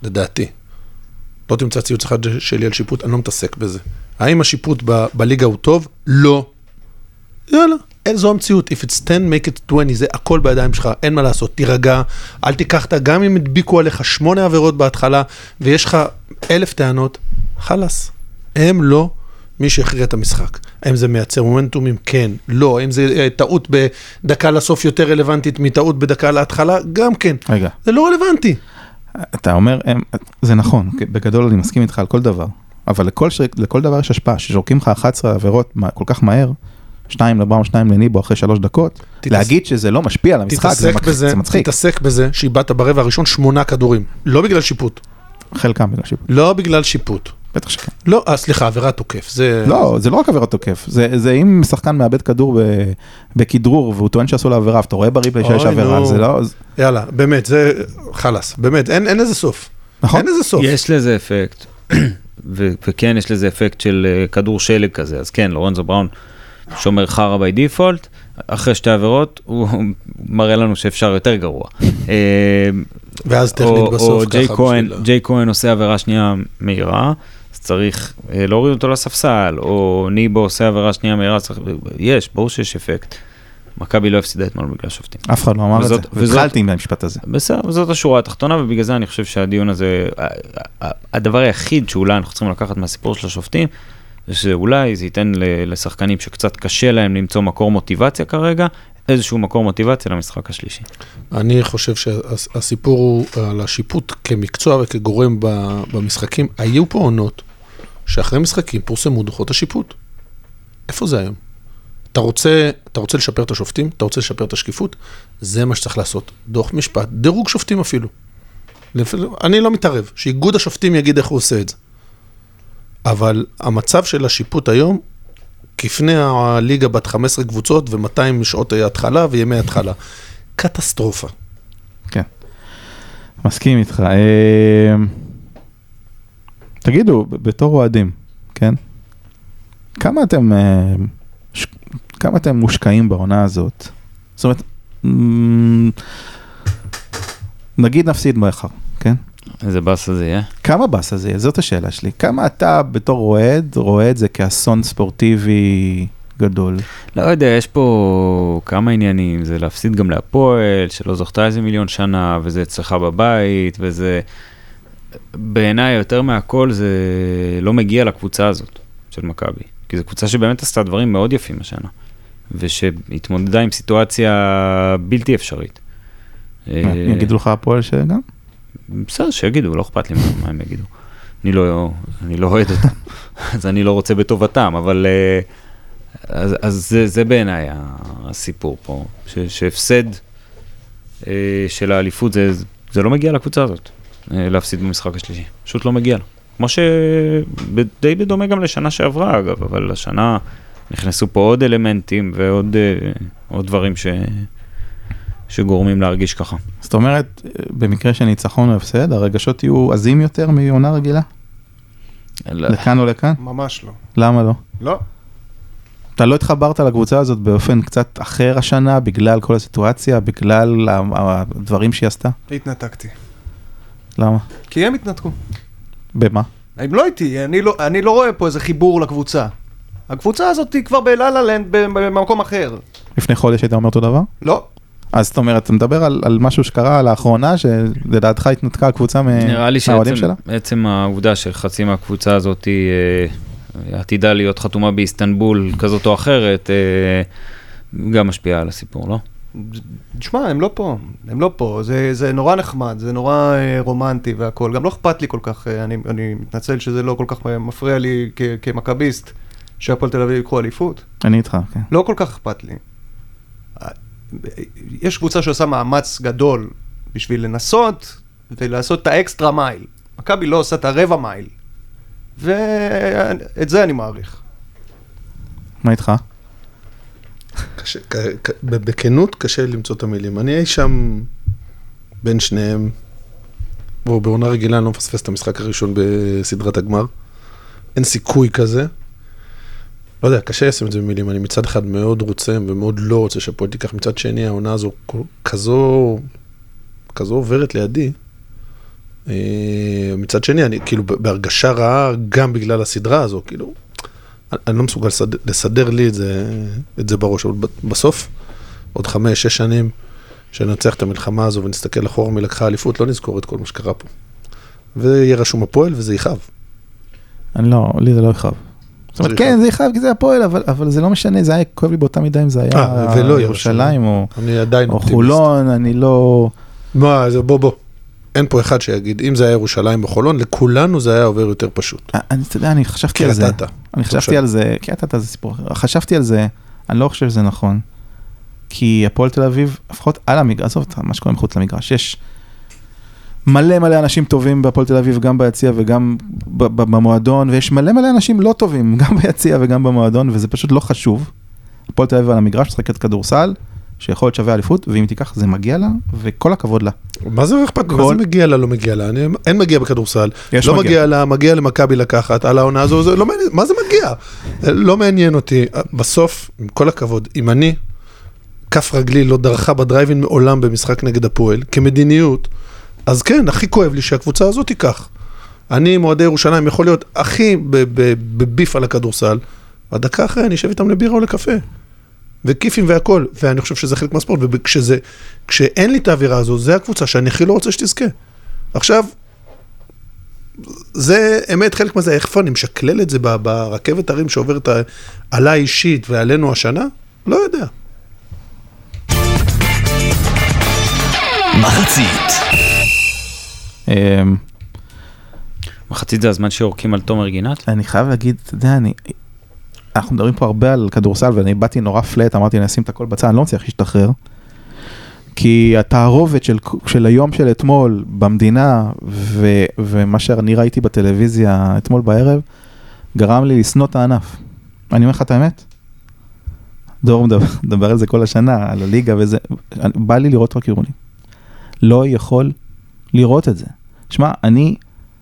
לדעתי. לא תמצא ציוץ אחד שלי על שיפוט, אני לא מתעסק בזה. האם השיפוט בליגה הוא טוב? לא. יאללה, זו המציאות. If it's 10, make it 20, זה הכל בידיים שלך, אין מה לעשות, תירגע, אל תיקחת, גם אם הדביקו עליך 8 עבירות בהתחלה, ויש לך 1,000 טענות, חלס. הם לא מי שהכריע את המשחק. האם זה מייצר מומנטומים? כן. לא. האם זה טעות בדקה לסוף יותר רלוונטית מטעות בדקה להתחלה? גם כן. רגע. זה לא רלוונטי. אתה אומר, זה נכון, בגדול אני מסכים איתך על כל דבר, אבל לכל דבר יש השפעה, שזורקים לך 11 עבירות כל כך מהר, 2 לבראון, 2 לניבו אחרי 3 דקות, להגיד שזה לא משפיע על המשחק, זה מצחיק. תתעסק בזה שאיבדת ברבע הראשון 8 כדורים, לא בגלל שיפוט. חלקם בגלל שיפוט. לא בגלל שיפוט. בטח שכן. לא, סליחה, עבירת תוקף. לא, זה לא רק עבירת תוקף, זה אם שחקן מאבד כדור בכדרור, והוא טוען שעשו לה עבירה, אתה רואה בריפלי שיש עבירה, זה לא... יאללה, באמת, זה חלס, באמת, אין לזה סוף. נכון? אין לזה סוף. יש לזה אפקט, וכן, יש לזה אפקט של כדור שלג כזה, אז כן, לורנזו בראון שומר חרה by default, אחרי 2 עבירות, הוא מראה לנו שאפשר יותר גרוע. ואז טכנית בסוף ככה בשביל... ג'יי כהן עושה עבירה שנייה מהירה, אז צריך להוריד אותו לספסל, או ניבו עושה עבירה שנייה מהירה, ברור שיש אפקט. מכבי לא הפסידה אתמול בגלל שופטים. אף אחד לא אמר את זה, והתחלתי עם המשפט הזה. בסדר, וזאת השורה התחתונה, ובגלל זה אני חושב שהדיון הזה, הדבר היחיד שאולי אנחנו צריכים לקחת מהסיפור של השופטים, זה שאולי זה ייתן לשחקנים שקצת קשה להם למצוא מקור מוטיבציה כרגע, איזשהו מקור מוטיבציה למשחק השלישי. אני חושב שהסיפור הוא על השיפוט כמקצוע וכגורם במשחקים. היו פה עונות שאחרי משחקים פורסמו דוחות השיפוט. איפה זה היום? אתה רוצה לשפר את השופטים? אתה רוצה לשפר את השקיפות? זה מה שצריך לעשות. דוח משפט, דירוג שופטים אפילו. אני לא מתערב, שאיגוד השופטים יגיד איך הוא עושה את זה. אבל המצב של השיפוט היום, כפני הליגה בת 15 קבוצות ו200 שעות התחלה וימי התחלה. קטסטרופה. כן. מסכים איתך. תגידו, בתור אוהדים, כן? כמה אתם מושקעים בעונה הזאת? זאת אומרת, נגיד נפסיד באחר, כן? איזה בס הזה יהיה? כמה בס הזה יהיה? זאת השאלה שלי. כמה אתה בתור אוהד רואה את זה כאסון ספורטיבי גדול? לא יודע, יש פה כמה עניינים. זה להפסיד גם להפועל, שלא זוכתה איזה 1,000,000 שנה, וזה אצלך בבית, וזה... בעיניי יותר מהכל זה לא מגיע לקבוצה הזאת של מכבי. כי זו קבוצה שבאמת עשתה דברים מאוד יפים השנה. ושהתמודדה עם סיטואציה בלתי אפשרית. יגידו לך הפועל שגם? בסדר, שיגידו, לא אכפת לי מה הם יגידו. אני לא אוהד אותם, אז אני לא רוצה בטובתם, אבל אז זה בעיניי הסיפור פה, שהפסד של האליפות, זה לא מגיע לקבוצה הזאת, להפסיד במשחק השלישי, פשוט לא מגיע לה. כמו שדי בדומה גם לשנה שעברה, אגב, אבל השנה נכנסו פה עוד אלמנטים ועוד דברים שגורמים להרגיש ככה. זאת אומרת, במקרה שניצחון או הפסד, הרגשות יהיו עזים יותר מעונה רגילה? לכאן או לכאן? ממש לא. למה לא? לא. אתה לא התחברת לקבוצה הזאת באופן קצת אחר השנה, בגלל כל הסיטואציה, בגלל הדברים שהיא עשתה? התנתקתי. למה? כי הם התנתקו. במה? הם לא איתי, אני לא רואה פה איזה חיבור לקבוצה. הקבוצה הזאת היא כבר בללה-לנד במקום אחר. לפני חודש היית אומר אותו דבר? לא. אז זאת אומרת, אתה מדבר על משהו שקרה לאחרונה, שלדעתך התנתקה הקבוצה מהאוהדים שלה? נראה לי שעצם העובדה שחצי מהקבוצה הזאת עתידה להיות חתומה באיסטנבול כזאת או אחרת, גם משפיעה על הסיפור, לא? תשמע, הם לא פה, זה נורא נחמד, זה נורא רומנטי והכל, גם לא אכפת לי כל כך, אני מתנצל שזה לא כל כך מפריע לי כמכביסט, שהפועל תל אביב יקחו אליפות. אני איתך, כן. לא כל כך אכפת לי. יש קבוצה שעושה מאמץ גדול בשביל לנסות ולעשות את האקסטרה מייל. מכבי לא עושה את הרבע מייל. ואת זה אני מעריך. מה איתך? בכנות קשה למצוא את המילים. אני אי שם בין שניהם. בעונה רגילה אני לא מפספס את המשחק הראשון בסדרת הגמר. אין סיכוי כזה. לא יודע, קשה לשים את זה במילים, אני מצד אחד מאוד רוצה ומאוד לא רוצה שהפועל תיקח, מצד שני העונה הזו כזו עוברת לידי, מצד שני, אני כאילו בהרגשה רעה, גם בגלל הסדרה הזו, כאילו, אני לא מסוגל לסדר לי את זה בראש, אבל בסוף, עוד 5-6 שנים, שננצח את המלחמה הזו ונסתכל אחורה מלקחה אליפות, לא נזכור את כל מה שקרה פה. ויהיה רשום הפועל וזה יכאב. לי זה לא יכאב. זאת אומרת, כן, זה יכאב כי זה הפועל, אבל זה לא משנה, זה היה כואב לי באותה מידה אם זה היה ירושלים או חולון, אני לא... בוא. אין פה אחד שיגיד, אם זה היה ירושלים או חולון, לכולנו זה היה עובר יותר פשוט. אני חשבתי על זה. אני חשבתי על זה, כי אתה זה סיפור אחר. חשבתי על זה, אני לא חושב שזה נכון. כי הפועל תל אביב, לפחות על המגרש, עזוב מה שקורה מחוץ למגרש, יש מלא אנשים טובים בהפועל תל אביב, גם ביציע וגם במועדון, ויש מלא אנשים לא טובים, גם ביציע וגם במועדון, וזה פשוט לא חשוב. הפועל תל אביב על המגרש, שחקת כדורסל, שיכול להיות שווה אליפות, ואם תיקח, זה מגיע לה, וכל הכבוד לה. מה זה אכפת? מה זה מגיע לה, לא מגיע לה? אין מגיע בכדורסל. לא מגיע לה, מגיע למכבי לקחת, על העונה הזו, לא מעניין, מה זה מגיע? לא מעניין אותי. בסוף, עם כל הכבוד, אם אני, כף רגלי לא דרכה בדרייבין מעולם במשחק נגד הפועל, כמדיניות, אז כן, הכי כואב לי שהקבוצה הזאת תיקח. אני, מועדי ירושלים, יכול להיות הכי בביף על הכדורסל, והדקה אחרי אני אשב איתם לבירה או לקפה. וקיפים והכל, ואני חושב שזה חלק מהספורט, וכשאין לי את האווירה הזו, זה הקבוצה שאני הכי לא רוצה שתזכה. עכשיו, זה אמת חלק מזה, איך אני משקלל את זה ברכבת הרים שעוברת עליי אישית ועלינו השנה? לא יודע. מחצית. מחצית זה הזמן שיורקים על תומר גינת? אני חייב להגיד, אתה יודע, אנחנו מדברים פה הרבה על כדורסל, ואני באתי נורא פלט, אמרתי, אני אשים את הכל בצד, אני לא מצליח להשתחרר, כי התערובת של היום של אתמול במדינה, ומה שאני ראיתי בטלוויזיה אתמול בערב, גרם לי לסנוע את הענף. אני אומר לך את האמת? דור מדבר על זה כל השנה, על הליגה וזה, בא לי לראות רק אירוני. לא יכול לראות את זה. תשמע, אני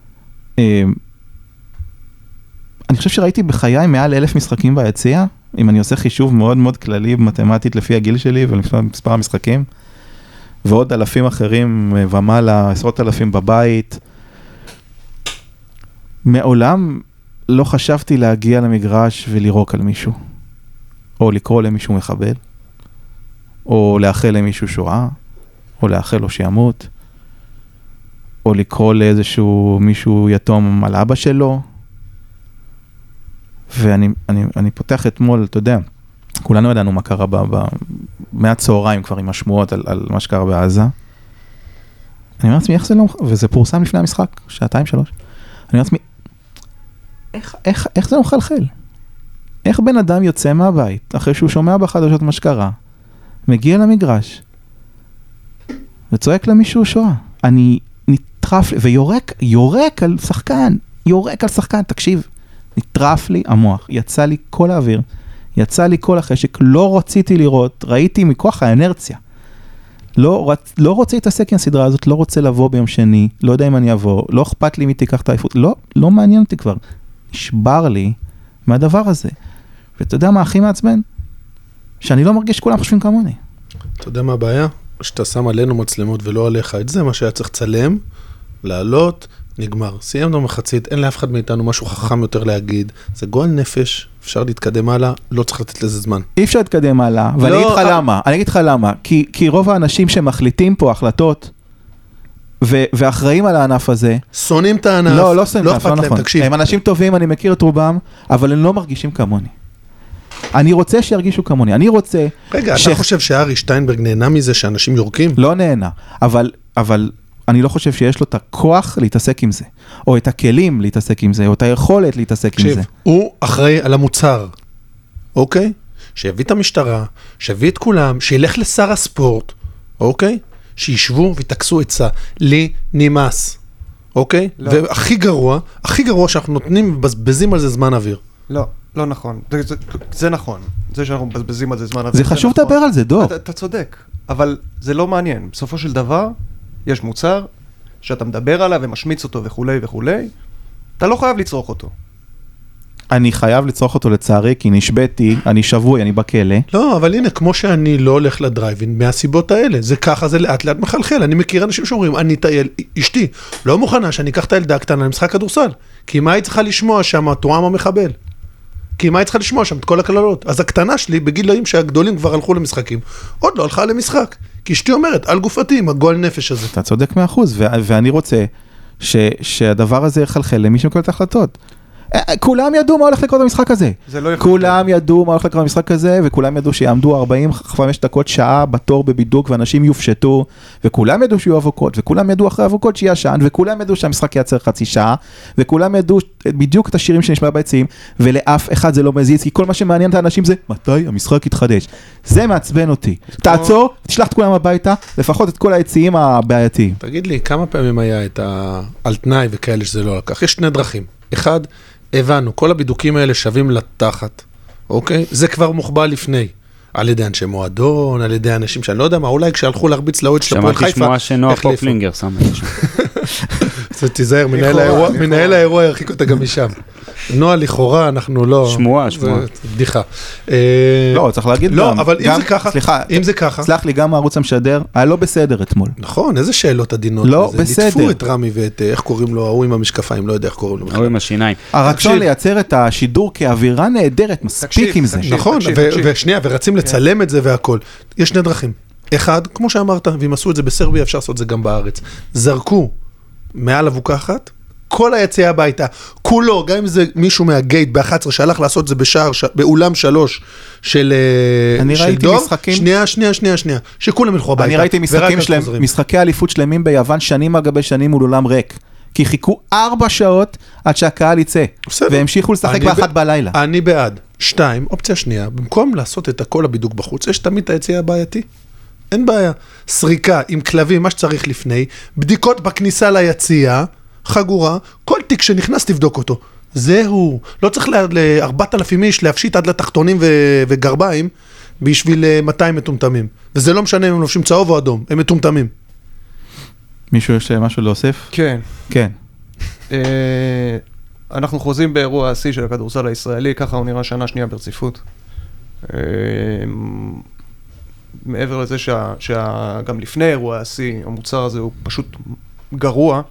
חושב שראיתי בחיי מעל 1,000 משחקים ביציע, אם אני עושה חישוב מאוד מאוד כללי, מתמטית לפי הגיל שלי ולפי מספר המשחקים, ועוד אלפים אחרים ומעלה, 10,000 בבית. מעולם לא חשבתי להגיע למגרש ולירוק על מישהו, או לקרוא למישהו מחבל, או לאחל למישהו שואה, או לאחל לו שימות, או לקרוא לאיזשהו מישהו יתום על אבא שלו. ואני פותח אתמול, אתה יודע, כולנו ידענו מה קרה מהצהריים כבר עם השמועות על מה שקרה בעזה. אני אומר לעצמי, איך זה לא, וזה פורסם לפני המשחק, 2-3. אני אומר לעצמי, איך זה לא מחלחל? איך בן אדם יוצא מהבית, אחרי שהוא שומע בחדשות מה שקרה, מגיע למגרש, וצועק למישהו שואה. אני נטרף, ויורק על שחקן, תקשיב, נטרף לי המוח, יצא לי כל האוויר, יצא לי כל החשק, לא רציתי לראות, ראיתי מכוח האנרציה, לא רוצה להתעסק עם הסדרה הזאת, לא רוצה לבוא ביום שני, לא יודע אם אני אבוא, לא אכפת לי מי תיקח את העייפות, לא מעניין אותי כבר, נשבר לי מהדבר הזה, ואתה יודע מה הכי מעצבן? שאני לא מרגיש שכולם חושבים כמוני. אתה יודע מה הבעיה? שאתה שם עלינו מצלמות ולא עליך את זה, מה שהיה צריך צלם, לעלות, נגמר. סיימנו מחצית, אין לאף אחד מאיתנו משהו חכם יותר להגיד, זה גועל נפש, אפשר להתקדם הלאה, לא צריך לתת לזה זמן. אי אפשר להתקדם הלאה, ואני אגיד לך למה, כי רוב האנשים שמחליטים פה החלטות, ואחראים על הענף הזה, שונאים את הענף, לא שונאים את הענף, לא נכון. הם אנשים טובים, אני מכיר את רובם, אבל הם לא מרגישים כמוני. אני רוצה שירגישו כמוני, אני רוצה... רגע, אתה חושב שארי שטיינברג נהנה מזה שאנשים יורקים? לא נהנה, אבל אני לא חושב שיש לו את הכוח להתעסק עם זה, או את הכלים להתעסק עם זה, או את היכולת להתעסק עם זה. הוא אחראי על המוצר, אוקיי? שיביא את המשטרה, שיביא את כולם, שילך לשר הספורט, אוקיי? שישבו ויתקסו עצה. לי נמאס, אוקיי? והכי גרוע שאנחנו נותנים ובזבזים על זה זמן אוויר. לא נכון, זה נכון, זה שאנחנו מבזבזים על זה זמן. זה חשוב לדבר על זה, דור. אתה צודק, אבל זה לא מעניין. בסופו של דבר, יש מוצר שאתה מדבר עליו ומשמיץ אותו וכו' וכו', אתה לא חייב לצרוך אותו. אני חייב לצרוך אותו לצערי, כי נשבתי, אני שבוי, אני בכלא. לא, אבל הנה, כמו שאני לא הולך לדרייבין, מהסיבות האלה, זה ככה, זה לאט לאט מחלחל. אני מכיר אנשים שאומרים, אני טייל, אשתי, לא מוכנה שאני אקח את הילדה הקטנה למשחק כדורסל. כי מה היא צריכה לשמוע שם, תואם המחבל? כי מה היא צריכה לשמוע שם, את כל הכללות? אז הקטנה שלי, בגילאים שהגדולים כבר הלכו למשחקים, עוד לא הלכה למשחק. כי אשתי אומרת, על גופתי, עם הגועל נפש הזה. אתה צודק 100%, ואני רוצה שהדבר הזה יחלחל למי שמקבל את ההחלטות. כולם ידעו מה הולך לקרות במשחק הזה. כולם ידעו מה הולך לקרות במשחק הזה, וכולם ידעו שיעמדו 45 דקות שעה בתור בבידוק, ואנשים יופשטו, וכולם ידעו שיהיו אבוקות, וכולם ידעו אחרי אבוקות שיהיה שן, וכולם ידעו שהמשחק ייצר חצי שעה, וכולם ידעו בדיוק את השירים שנשמע ביציעים, ולאף אחד זה לא מזיז, כי כל מה שמעניין את האנשים זה, מתי המשחק יתחדש. זה מעצבן אותי. תעצור, תשלח את כולם הביתה, לפחות את כל היציעים הבעייתיים. תגיד לי, כמה פעמים היה את על תנאי וכאלה שזה לא לקח? יש שני דרכים. אחד, הבנו, כל הבידוקים האלה שווים לתחת, אוקיי? זה כבר מוחבא לפני, על ידי אנשי מועדון, על ידי אנשים שאני לא יודע מה, אולי כשהלכו להרביץ לאוהד של הפועל חיפה, שמעתי שמוע שנוח פופלינגר שם את זה. תיזהר, מנהל האירוע ירחיק אותה גם משם. נועה לכאורה, אנחנו לא... שמועה. בדיחה. לא, צריך להגיד גם... לא, אבל אם זה ככה... סלח לי, גם הערוץ המשדר, היה לא בסדר אתמול. נכון, איזה שאלות עדינות. לא בסדר. ליטפו את רמי ואת, איך קוראים לו, ההוא עם המשקפיים, לא יודע איך קוראים לו. ההוא עם השיניים. הרצון לייצר את השידור כאווירה נהדרת, מספיק עם זה. נכון, ושנייה, ורצים לצלם את זה והכל. יש שני דרכים. אחד, כמו שאמרת, ואם עשו את זה בסרביה, אפשר לעשות את זה גם בארץ. זרקו מעל אבוקה אחת, כל היציאה הביתה, כולו, גם אם זה מישהו מהגייט ב-11 שהלך לעשות את זה בשער, באולם 3 של דום. אני ראיתי משחקים... שנייה, שכולם ילכו הביתה. אני ראיתי משחקי אליפות שלמים ביוון שנים על גבי שנים מול אולם ריק. כי חיכו 4 שעות עד שהקהל יצא. והמשיכו לשחק באחת בלילה. אני בעד. 2, אופציה שנייה, במקום לעשות את הכל הבידוק בחוץ, יש תמיד את היציאה הבעייתי. אין בעיה. סריקה עם כלבים, מה שצריך לפני, בדיקות בכניסה ליציאה, חגורה, כל תיק שנכנס תבדוק אותו. זהו. לא צריך ל-4,000 איש להפשיט עד לתחתונים וגרביים בשביל 200 מטומטמים. וזה לא משנה אם הם לובשים צהוב או אדום, הם מטומטמים. מישהו יש משהו להוסיף? כן. כן. אנחנו חוזים באירוע השיא של הכדורסל הישראלי, ככה הוא נראה שנה שנייה ברציפות. מעבר לזה שגם לפני אירוע השיא, המוצר הזה הוא פשוט גרוע,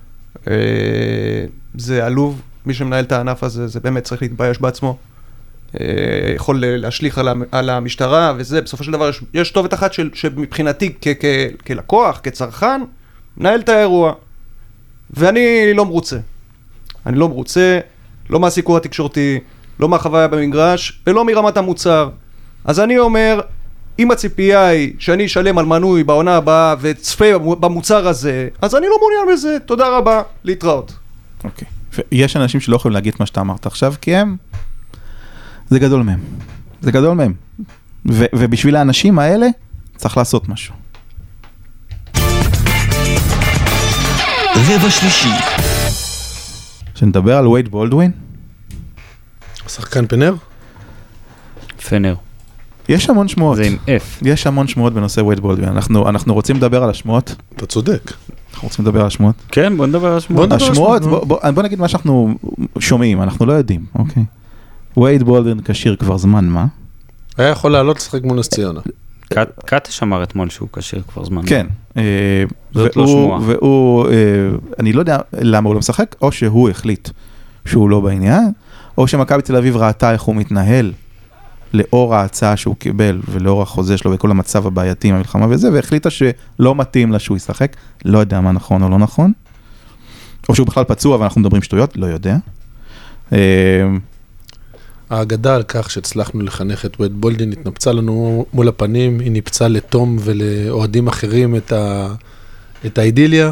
זה עלוב, מי שמנהל את הענף הזה, זה באמת צריך להתבייש בעצמו. יכול להשליך על המשטרה, וזה בסופו של דבר, יש כתובת אחת שמבחינתי כלקוח, כצרכן, מנהל את האירוע. ואני לא מרוצה. אני לא מרוצה, לא מהסיקור התקשורתי, לא מהחוויה במגרש, ולא מרמת המוצר. אז אני אומר, אם הציפייה היא שאני אשלם על מנוי בעונה הבאה וצפה במוצר הזה, אז אני לא מעוניין בזה. תודה רבה, להתראות. אוקיי. יש אנשים שלא יכולים להגיד מה שאתה אמרת עכשיו, כי הם... זה גדול מהם. זה גדול מהם. ובשביל האנשים האלה צריך לעשות משהו. רבע שלישי. שנדבר על וייד בולדווין? שחקן פנר? פנר. יש המון שמועות. זה עם F. יש המון שמועות בנושא וייד בולדווין. אנחנו רוצים לדבר על השמועות. אתה צודק. אנחנו רוצים לדבר על השמועות. כן, בוא נדבר על השמועות. השמועות, בוא נגיד מה שאנחנו שומעים, אנחנו לא יודעים, אוקיי. וייד בולדווין כשיר כבר זמן, מה? היה יכול לעלות לשחק מול נס ציונה. קטש אמר אתמול שהוא כשיר כבר זמן. כן. זאת לא שמועה. והוא, אני לא יודע למה הוא לא משחק, או שהוא החליט שהוא לא בעניין, או שמכבי תל אביב ראתה איך הוא מתנהל לאור ההצעה שהוא קיבל, ולאור החוזה שלו וכל המצב הבעייתי עם המלחמה וזה, והחליטה שלא מתאים לה שהוא ישחק, לא יודע מה נכון או לא נכון, או שהוא בכלל פצוע ואנחנו מדברים שטויות, לא יודע. האגדה על כך שהצלחנו לחנך את וייד בולדווין, התנפצה לנו מול הפנים, היא ניפצה לתום ולאוהדים אחרים את האידיליה.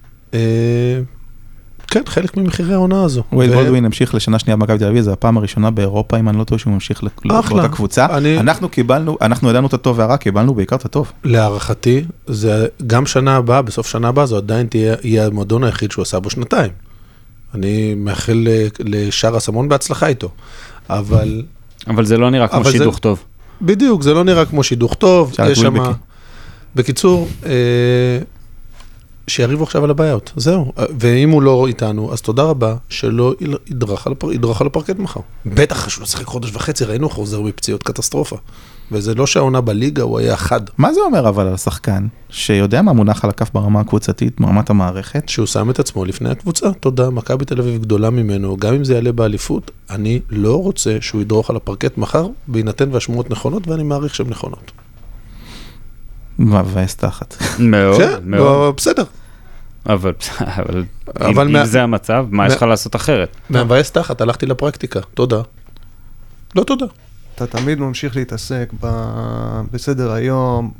כן, חלק ממחירי העונה הזו. וייד בולדווין המשיך לשנה שנייה במכבי תל אביב, זו הפעם הראשונה באירופה, אם אני לא טועה שהוא ממשיך לאותה קבוצה. אנחנו ידענו את הטוב והרע, קיבלנו בעיקר את הטוב. להערכתי, זה גם שנה הבאה, בסוף שנה הבאה, זו עדיין תהיה המועדון היחיד שהוא עשה בו 2 שנתיים. אני מאחל לשאר הסמון בהצלחה איתו. אבל זה לא נראה כמו שידוך טוב. בדיוק, זה לא נראה כמו שידוך טוב. יש שם... בקיצור, שיריבו עכשיו על הבעיות, זהו. ואם הוא לא איתנו, אז תודה רבה שלא ידרך על הפרקט מחר. בטח שלא שיחק חודש וחצי, ראינו חוזר מפציעות, קטסטרופה. וזה לא שהעונה בליגה, הוא היה אחד. מה זה אומר אבל על השחקן, שיודע מה מונח על הכף ברמה הקבוצתית, ברמת המערכת? שהוא שם את עצמו לפני הקבוצה, תודה, מכבי תל אביב גדולה ממנו, גם אם זה יעלה באליפות, אני לא רוצה שהוא ידרוך על הפרקט מחר, בהינתן והשמועות נכונות, ואני מעריך שהן נכונות. מבאס תחת. מאוד, מאוד. בסדר. אבל אם זה המצב, מה יש לך לעשות אחרת? מבאס תחת, הלכתי לפרקטיקה, תודה. לא תודה. אתה תמיד ממשיך להתעסק בסדר היום,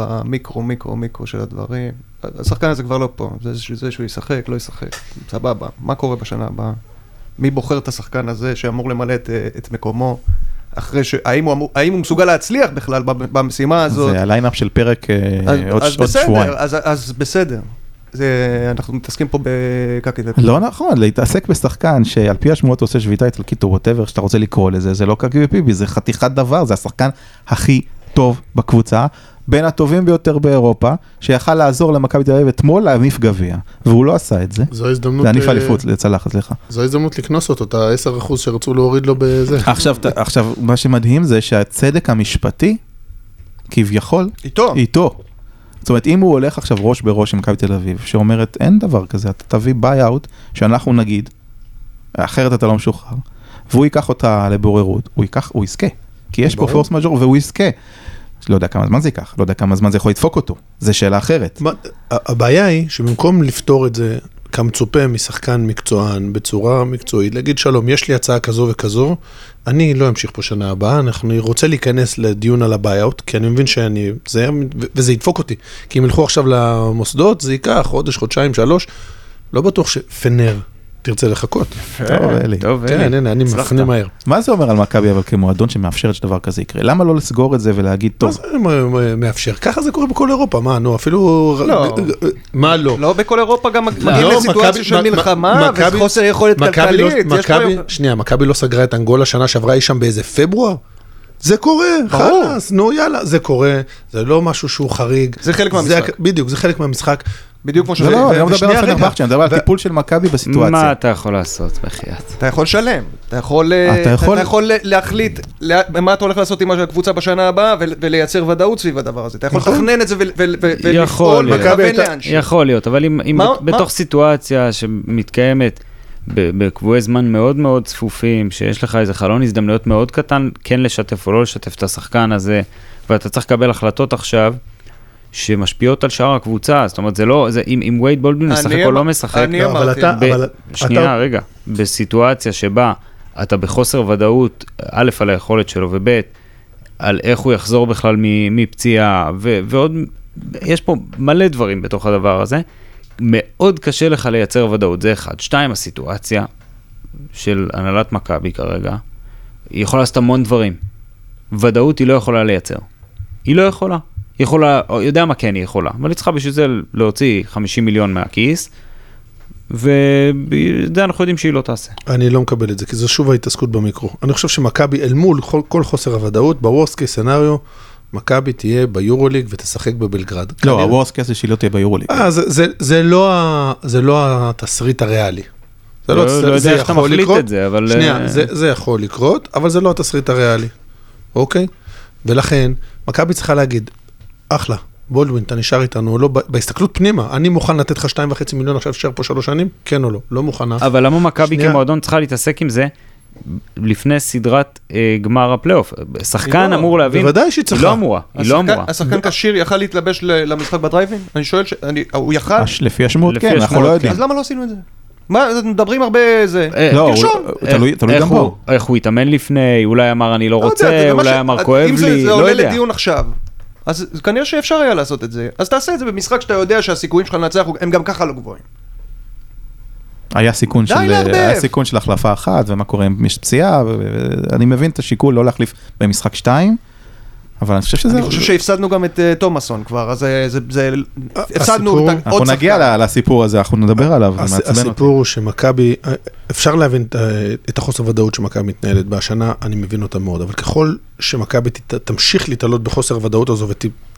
במיקרו של הדברים. השחקן הזה כבר לא פה, זה שהוא ישחק, לא ישחק. סבבה, מה קורה בשנה הבאה? מי בוחר את השחקן הזה שאמור למלא את מקומו? האם הוא מסוגל להצליח בכלל במשימה הזאת? זה הליינאפ של פרק עוד שבועיים. אז בסדר. אנחנו מתעסקים פה בקקי. לא נכון, להתעסק בשחקן שעל פי השמועות עושה שביתה איטלקית או whatever שאתה רוצה לקרוא לזה, זה לא קקי ופיבי, זה חתיכת דבר, זה השחקן הכי טוב בקבוצה, בין הטובים ביותר באירופה, שיכל לעזור למכבי תל אביב אתמול להניף גביע, והוא לא עשה את זה. זו הזדמנות... להניף אליפות, לצלחת לך. זו הזדמנות לקנוס אותו, את ה-10% שרצו להוריד לו בזה. עכשיו, מה שמדהים זה שהצדק המשפטי, כביכול, איתו. זאת אומרת, אם הוא הולך עכשיו ראש בראש עם מכבי תל אביב, שאומרת, אין דבר כזה, אתה תביא ביי-אוט, שאנחנו נגיד, אחרת אתה לא משוחרר, והוא ייקח אותה לבוררות, הוא יזכה. כי יש פה פורס מז'ור, והוא יזכה. לא יודע כמה זמן זה ייקח, לא יודע כמה זמן זה יכול לדפוק אותו. זה שאלה אחרת. הבעיה היא שבמקום לפתור את זה כמצופה משחקן מקצוען, בצורה מקצועית, להגיד שלום, יש לי הצעה כזו וכזו, אני לא אמשיך פה שנה הבאה, אני רוצה להיכנס לדיון על הביי-אוט, כי אני מבין וזה ידפוק אותי. כי אם ילכו עכשיו למוסדות, זה ייקח חודש, חודשיים, 3, לא בטוח שפנר תרצה לחכות. טוב, אלי. כן, הנה, אני מפנה מהר. מה זה אומר על מכבי אבל כמועדון שמאפשר שדבר כזה יקרה? למה לא לסגור את זה ולהגיד טוב? מה זה מאפשר? ככה זה קורה בכל אירופה, מה, נו, אפילו... מה לא? לא בכל אירופה גם מגיעים לסיטואציה של מלחמה וחוסר יכולת כלכלית. שנייה, מכבי לא סגרה את אנגולה שנה שעברה היא שם באיזה פברואר? זה קורה, חלס, נו יאללה, זה קורה, זה לא משהו שהוא חריג. זה חלק מהמשחק. בדיוק, זה חלק מהמשחק. בדיוק כמו שזה. לא, אני לא מדבר על פנרבחצ'ה, אני מדבר על טיפול של מכבי בסיטואציה. מה אתה יכול לעשות, בחייאת? אתה יכול לשלם, אתה יכול להחליט מה אתה הולך לעשות עם הקבוצה בשנה הבאה ולייצר ודאות סביב הדבר הזה. אתה יכול לתכנן את זה ולפעול ולכוון לאנשהו. יכול להיות, אבל אם בתוך סיטואציה שמתקיימת בקבועי זמן מאוד מאוד צפופים, שיש לך איזה חלון הזדמנויות מאוד קטן, כן לשתף או לא לשתף את השחקן הזה, ואתה צריך לקבל החלטות עכשיו, שמשפיעות על שאר הקבוצה, זאת אומרת, זה לא, אם וייד בולדווין משחק או לא משחק, שנייה, רגע, בסיטואציה שבה אתה בחוסר ודאות, א', על היכולת שלו, וב', על איך הוא יחזור בכלל מפציעה, ועוד, יש פה מלא דברים בתוך הדבר הזה, מאוד קשה לך לייצר ודאות, זה אחד. 2, הסיטואציה של הנהלת מכבי כרגע, היא יכולה לעשות המון דברים. ודאות היא לא יכולה לייצר. היא לא יכולה. היא יכולה, יודע מה כן היא יכולה, אבל היא צריכה בשביל זה להוציא 50 מיליון מהכיס, וזה אנחנו יודעים שהיא לא תעשה. אני לא מקבל את זה, כי זה שוב ההתעסקות במיקרו. אני חושב שמכבי אל מול כל חוסר הוודאות, בוורסט קייס סנריו, מכבי תהיה ביורוליג ותשחק בבלגרד. לא, הוורסט קייס זה שהיא לא תהיה ביורוליג. זה לא התסריט הריאלי. לא יודע איך אתה מחליט את זה, אבל... שנייה, זה יכול לקרות, אבל זה לא התסריט הריאלי. אוקיי? ולכן, מכבי צריכה להגיד, אחלה, בולדווין, אתה נשאר איתנו, לא, בהסתכלות פנימה, אני מוכן לתת לך 2.5 מיליון עכשיו אפשר פה 3 שנים? כן או לא? לא מוכנה. אבל למה מכבי כמועדון צריכה להתעסק עם זה לפני סדרת גמר הפלייאוף? שחקן אמור להבין, בוודאי שהיא צריכה. היא לא אמורה. השחקן כשיר יכל להתלבש למשחק בדרייבין? אני שואל, הוא יכל? לפי השמות כן, אנחנו לא יודעים. אז למה לא עשינו את זה? מה, מדברים הרבה זה, תרשום. תלוי גם בו. איך הוא התאמן לפני, אולי אמר אני לא רוצה, אולי אמר כואב לי, לא יודע. אם זה עולה לדיון עכשיו, אז כנראה שאפשר היה לעשות את זה. אז תעשה את זה במשחק שאתה יודע שהסיכויים שלך לנצח הם גם ככה לא גבוהים. היה סיכון של החלפה אחת, ומה קורה עם פציעה, ואני מבין את השיקול לא להחליף במשחק 2, אבל אני חושב שזה... אני חושב שהפסדנו גם את תומאסון כבר, אז הפסדנו עוד שחקן. אנחנו נגיע לסיפור הזה, אנחנו נדבר עליו. הסיפור הוא שמכבי, אפשר להבין את החוסר ודאות שמכבי מתנהלת בשנה, אני מבין אותה מאוד, אבל ככל שמכבי תמשיך להתעלות בחוסר הוודאות הזו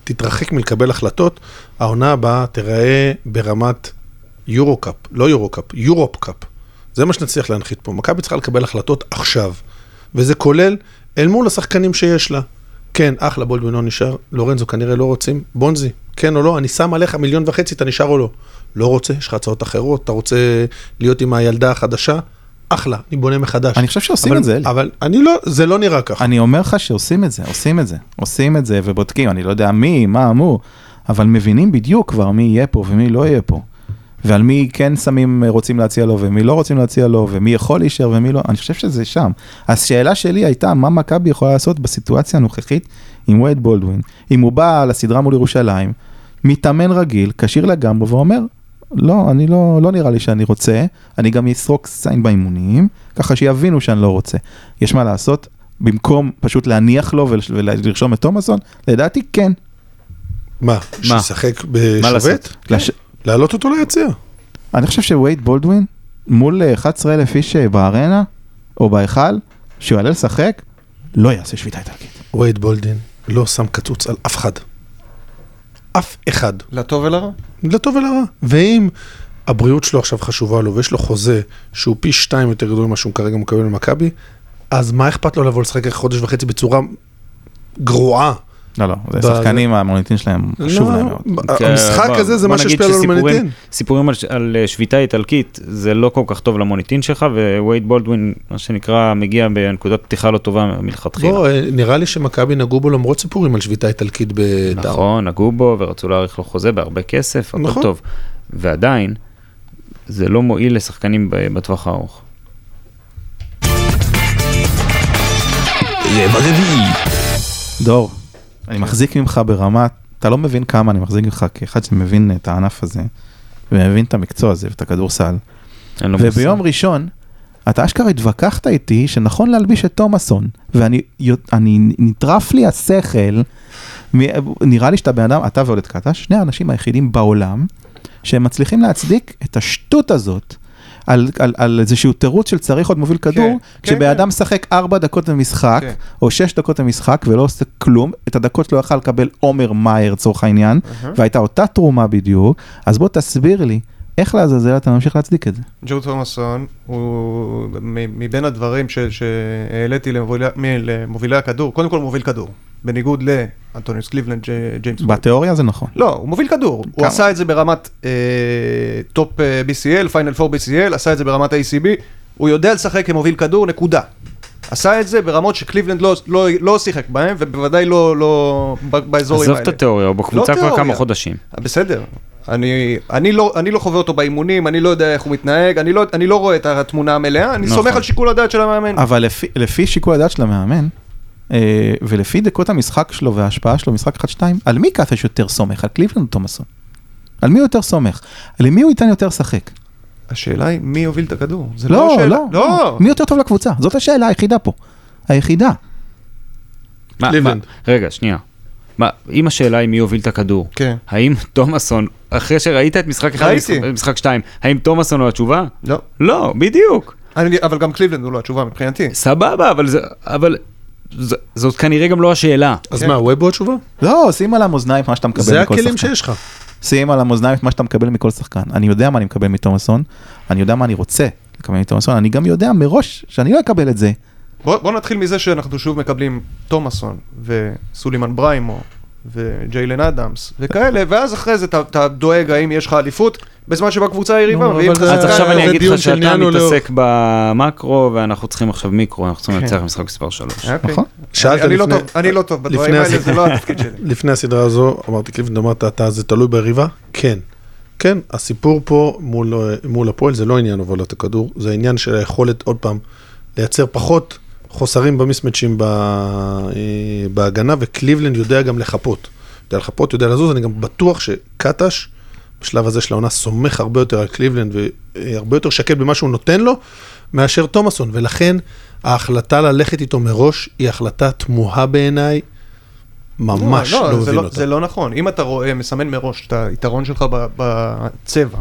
תתרחק מלקבל החלטות, העונה הבאה תראה ברמת יורו-קאפ, לא יורו-קאפ, יורופ-קאפ. זה מה שנצליח להנחית פה. מכבי צריכה לקבל החלטות עכשיו, וזה כולל אל מול השחקנים שיש לה. כן, אחלה, בולדווין לא נשאר, לורנזו כנראה לא רוצים, בונזי, כן או לא, אני שם עליך 1.5 מיליון, אתה נשאר או לא? לא רוצה, יש לך הצעות אחרות, אתה רוצה להיות עם הילדה החדשה, אחלה, אני בונה מחדש. אני חושב שעושים את זה, אלי. אבל אני לא, זה לא נראה ככה. אני אומר לך שעושים את זה, עושים את זה ובודקים, אני לא יודע מי, מה אמור, אבל מבינים בדיוק כבר מי יהיה פה ומי לא יהיה פה. ועל מי כן שמים רוצים להציע לו, ומי לא רוצים להציע לו, ומי יכול להישאר ומי לא, אני חושב שזה שם. השאלה שלי הייתה, מה מכבי יכולה לעשות בסיטואציה הנוכחית עם וייד בולדווין? אם הוא בא לסדרה מול ירושלים, מתאמן רגיל, כשיר לגמרי, ואומר, לא, אני לא נראה לי שאני רוצה, אני גם אסרוק סיין באימונים, ככה שיבינו שאני לא רוצה. יש מה לעשות? במקום פשוט להניח לו ולרשום את תומאסון? לדעתי כן. מה? שישחק בשובט? להעלות אותו ליציע. אני חושב שווייד בולדווין, מול 11,000 איש בארנה, או בהיכל, שהוא יעלה לשחק, לא יעשה שביתה איטלקית. ווייד בולדווין לא שם קצוץ על אף אחד. אף אחד. לטוב ולרע? לטוב ולרע. ואם הבריאות שלו עכשיו חשובה לו, ויש לו חוזה שהוא פי 2 יותר גדול ממה שהוא כרגע מקבל למכבי, אז מה אכפת לו לבוא לשחק חודש וחצי בצורה גרועה? לא, זה שחקנים, המוניטין שלהם חשוב להם מאוד. המשחק הזה זה מה ששפיע לו למוניטין. סיפורים על שביתה איטלקית, זה לא כל כך טוב למוניטין שלך, ווייד בולדווין, מה שנקרא, מגיע בנקודת פתיחה לא טובה מלכתחילה. בוא, נראה לי שמכבי נגעו בו למרות סיפורים על שביתה איטלקית בדאר. נכון, נגעו בו ורצו להאריך לו חוזה בהרבה כסף, הכל טוב. ועדיין, זה לא מועיל לשחקנים בטווח הארוך. רבע רביעי. דור, אני מחזיק ממך ברמה, אתה לא מבין כמה אני מחזיק ממך כאחד שמבין את הענף הזה, ומבין את המקצוע הזה ואת הכדורסל. וביום ראשון, אתה אשכרה התווכחת איתי שנכון להלביש את תומאסון, ואני נטרף לי השכל, נראה לי שאתה בן אדם, אתה ועודד קטש, שני האנשים היחידים בעולם, שהם מצליחים להצדיק את השטות הזאת, על איזשהו תירוץ של צריך עוד מוביל כדור, כשבאדם שחק 4 דקות במשחק, או 6 דקות במשחק, ולא עושה כלום, את הדקות שלו יכל לקבל עומר מאייר, צורך העניין, והייתה אותה תרומה בדיוק, אז בוא תסביר לי, איך לעזאזל אתה ממשיך להצדיק את זה? ג'ו תומאסון, הוא מבין הדברים שהעליתי למובילי הכדור, קודם כל מוביל כדור, בניגוד לאנטוניוס קליבלנד, ג'יימס בונד. בתיאוריה זה נכון. לא, הוא מוביל כדור. הוא עשה את זה ברמת טופ BCL, פיינל 4 BCL, עשה את זה ברמת ACB, הוא יודע לשחק כמוביל כדור, נקודה. עשה את זה ברמות שקליבלנד לא שיחק בהם, ובוודאי לא באזורים האלה. עזוב את התיאוריה, הוא בקבוצה כבר כמה חודשים. בסדר. אני לא חווה אותו באימונים, אני לא יודע איך הוא מתנהג, אני לא רואה את התמונה המלאה, אני סומך על שיקול הדעת של המאמן. אבל לפי שיקול הדעת של המאמן, ולפי דקות המשחק שלו וההשפעה שלו, משחק 1-2, על מי קטש יותר סומך? על קליבלנד או תומאסון? על מי הוא יותר סומך? למי הוא ייתן יותר שחק? השאלה היא מי יוביל את הכדור. לא. מי יותר טוב לקבוצה? זאת השאלה היחידה פה. היחידה. קליבלנד. רגע, שנייה. אם השאלה היא מי יוביל את הכדור, האם תומאסון, אחרי שראית את משחק 1 ומשחק 2, האם תומאסון הוא התשובה? לא. לא, בדיוק. אבל גם קליבלנד הוא לא התשובה מבחינתי. סבבה, אבל זאת כנראה גם לא השאלה. אז מה, ווייב הוא התשובה? לא, שים על המאזניים את מה שאתה מקבל מכל שחקן. זה הכלים שיש לך. שים על המאזניים את מה שאתה מקבל מכל שחקן. אני יודע מה אני מקבל מתומאסון, אני יודע מה אני רוצה לקבל מתומאסון, אני גם יודע מראש שאני לא אקבל את זה. בוא נתחיל מזה שאנחנו שוב מקבלים תומאסון וסולימן בריימו וג'יילן אדמס וכאלה, ואז אחרי זה אתה דואג האם יש לך אליפות בזמן שבקבוצה היריבה. אז עכשיו אני אגיד לך שאתה מתעסק במקרו ואנחנו צריכים עכשיו מיקרו, אנחנו צריכים לנצח משחק מספר 3. נכון? אני לא טוב בדברים האלה, זה לא התפקיד שלי. לפני הסדרה הזו, אמרתי קליבלנד, אמרת, זה תלוי ביריבה? כן. כן, הסיפור פה מול הפועל זה לא עניין הובלת הכדור, זה עניין של היכולת עוד פעם לייצר פחות חוסרים במיסמצ'ים בהגנה, וקליבלנד יודע גם לחפות. יודע לחפות, יודע לזוז, אני גם בטוח שקטש, בשלב הזה של העונה, סומך הרבה יותר על קליבלנד, והרבה יותר שקט במה שהוא נותן לו, מאשר תומאסון, ולכן ההחלטה ללכת איתו מראש, היא החלטה תמוהה בעיניי, ממש לא מבין אותה. זה לא נכון. אם אתה רואה, מסמן מראש את היתרון שלך בצבע,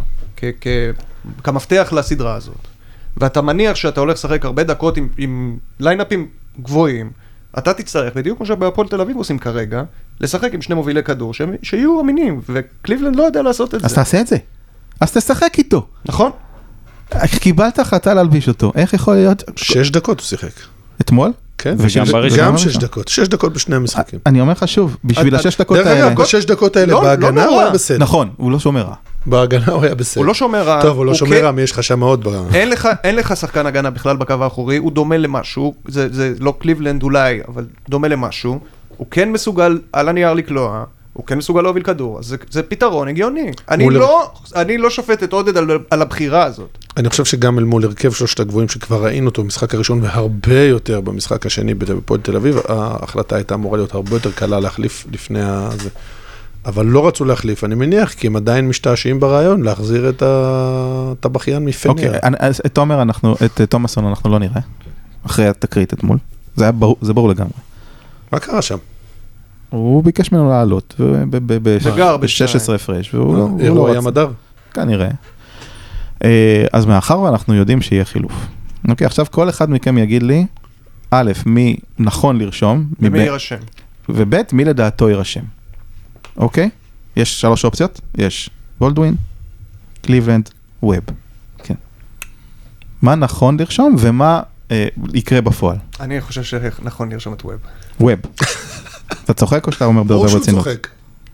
כמפתח לסדרה הזאת, ואתה מניח שאתה הולך לשחק הרבה דקות עם ליינאפים גבוהים, אתה תצטרך, בדיוק כמו שבהפועל תל אביב עושים כרגע, לשחק עם שני מובילי כדור שיהיו אמינים, וקליבלנד לא יודע לעשות את אז זה. תעשה את זה. אז תשחק איתו. נכון? קיבלת החלטה להלביש אותו. איך יכול להיות? 6 דקות הוא שיחק. אתמול? כן, וגם בראשון. גם 6 דקות. 6 דקות בשני המשחקים. אני אומר לך שוב, בשביל השש דקות דרך האלה. אגב, ב6 דקות האלה לא בהגנה הוא נורא. היה בסדר. נכון, הוא לא שומר רע. בהגנה הוא היה בסדר. הוא לא שומר רע. טוב, הוא לא הוא שומר כן- רע, מי יש לך שם עוד אין לך שחקן הגנה בכלל בקו האחורי, הוא דומה למשהו, זה לא קליבלנד אולי, אבל דומה למשהו, הוא כן מסוגל על הנייר לקלוע, הוא כן מסוגל להוביל כדור, אז זה פתרון הגיוני. אני לא שופט את עודד על הבחירה הזאת. אני חושב שגם אל מול הרכב שלושת הגבוהים שכבר ראינו אותו במשחק הראשון והרבה יותר במשחק השני בפועל תל אביב, ההחלטה הייתה אמורה להיות הרבה יותר קלה להחליף לפני זה. אבל לא רצו להחליף, אני מניח, כי הם עדיין משתעשעים ברעיון להחזיר את הבכיין מפנר. אוקיי, את תומאסון אנחנו לא נראה, אחרי התקרית אתמול. זה ברור לגמרי. מה קרה שם? הוא ביקש ממנו לעלות, וגר ב-16 הפרש, והוא לא אירוע היה רצה. מדר? כנראה. אז מאחר ואנחנו יודעים שיהיה חילוף. אוקיי, עכשיו כל אחד מכם יגיד לי, א', מי נכון לרשום, ומי יירשם? וב', מי לדעתו יירשם. אוקיי? יש 3 אופציות, יש בולדווין, קליבלנד, ווב. כן. מה נכון לרשום ומה יקרה בפועל? אני חושב שנכון לרשום את ווב. ווב. אתה צוחק או שאתה אומר ברור ברצינות? שהוא צוחק.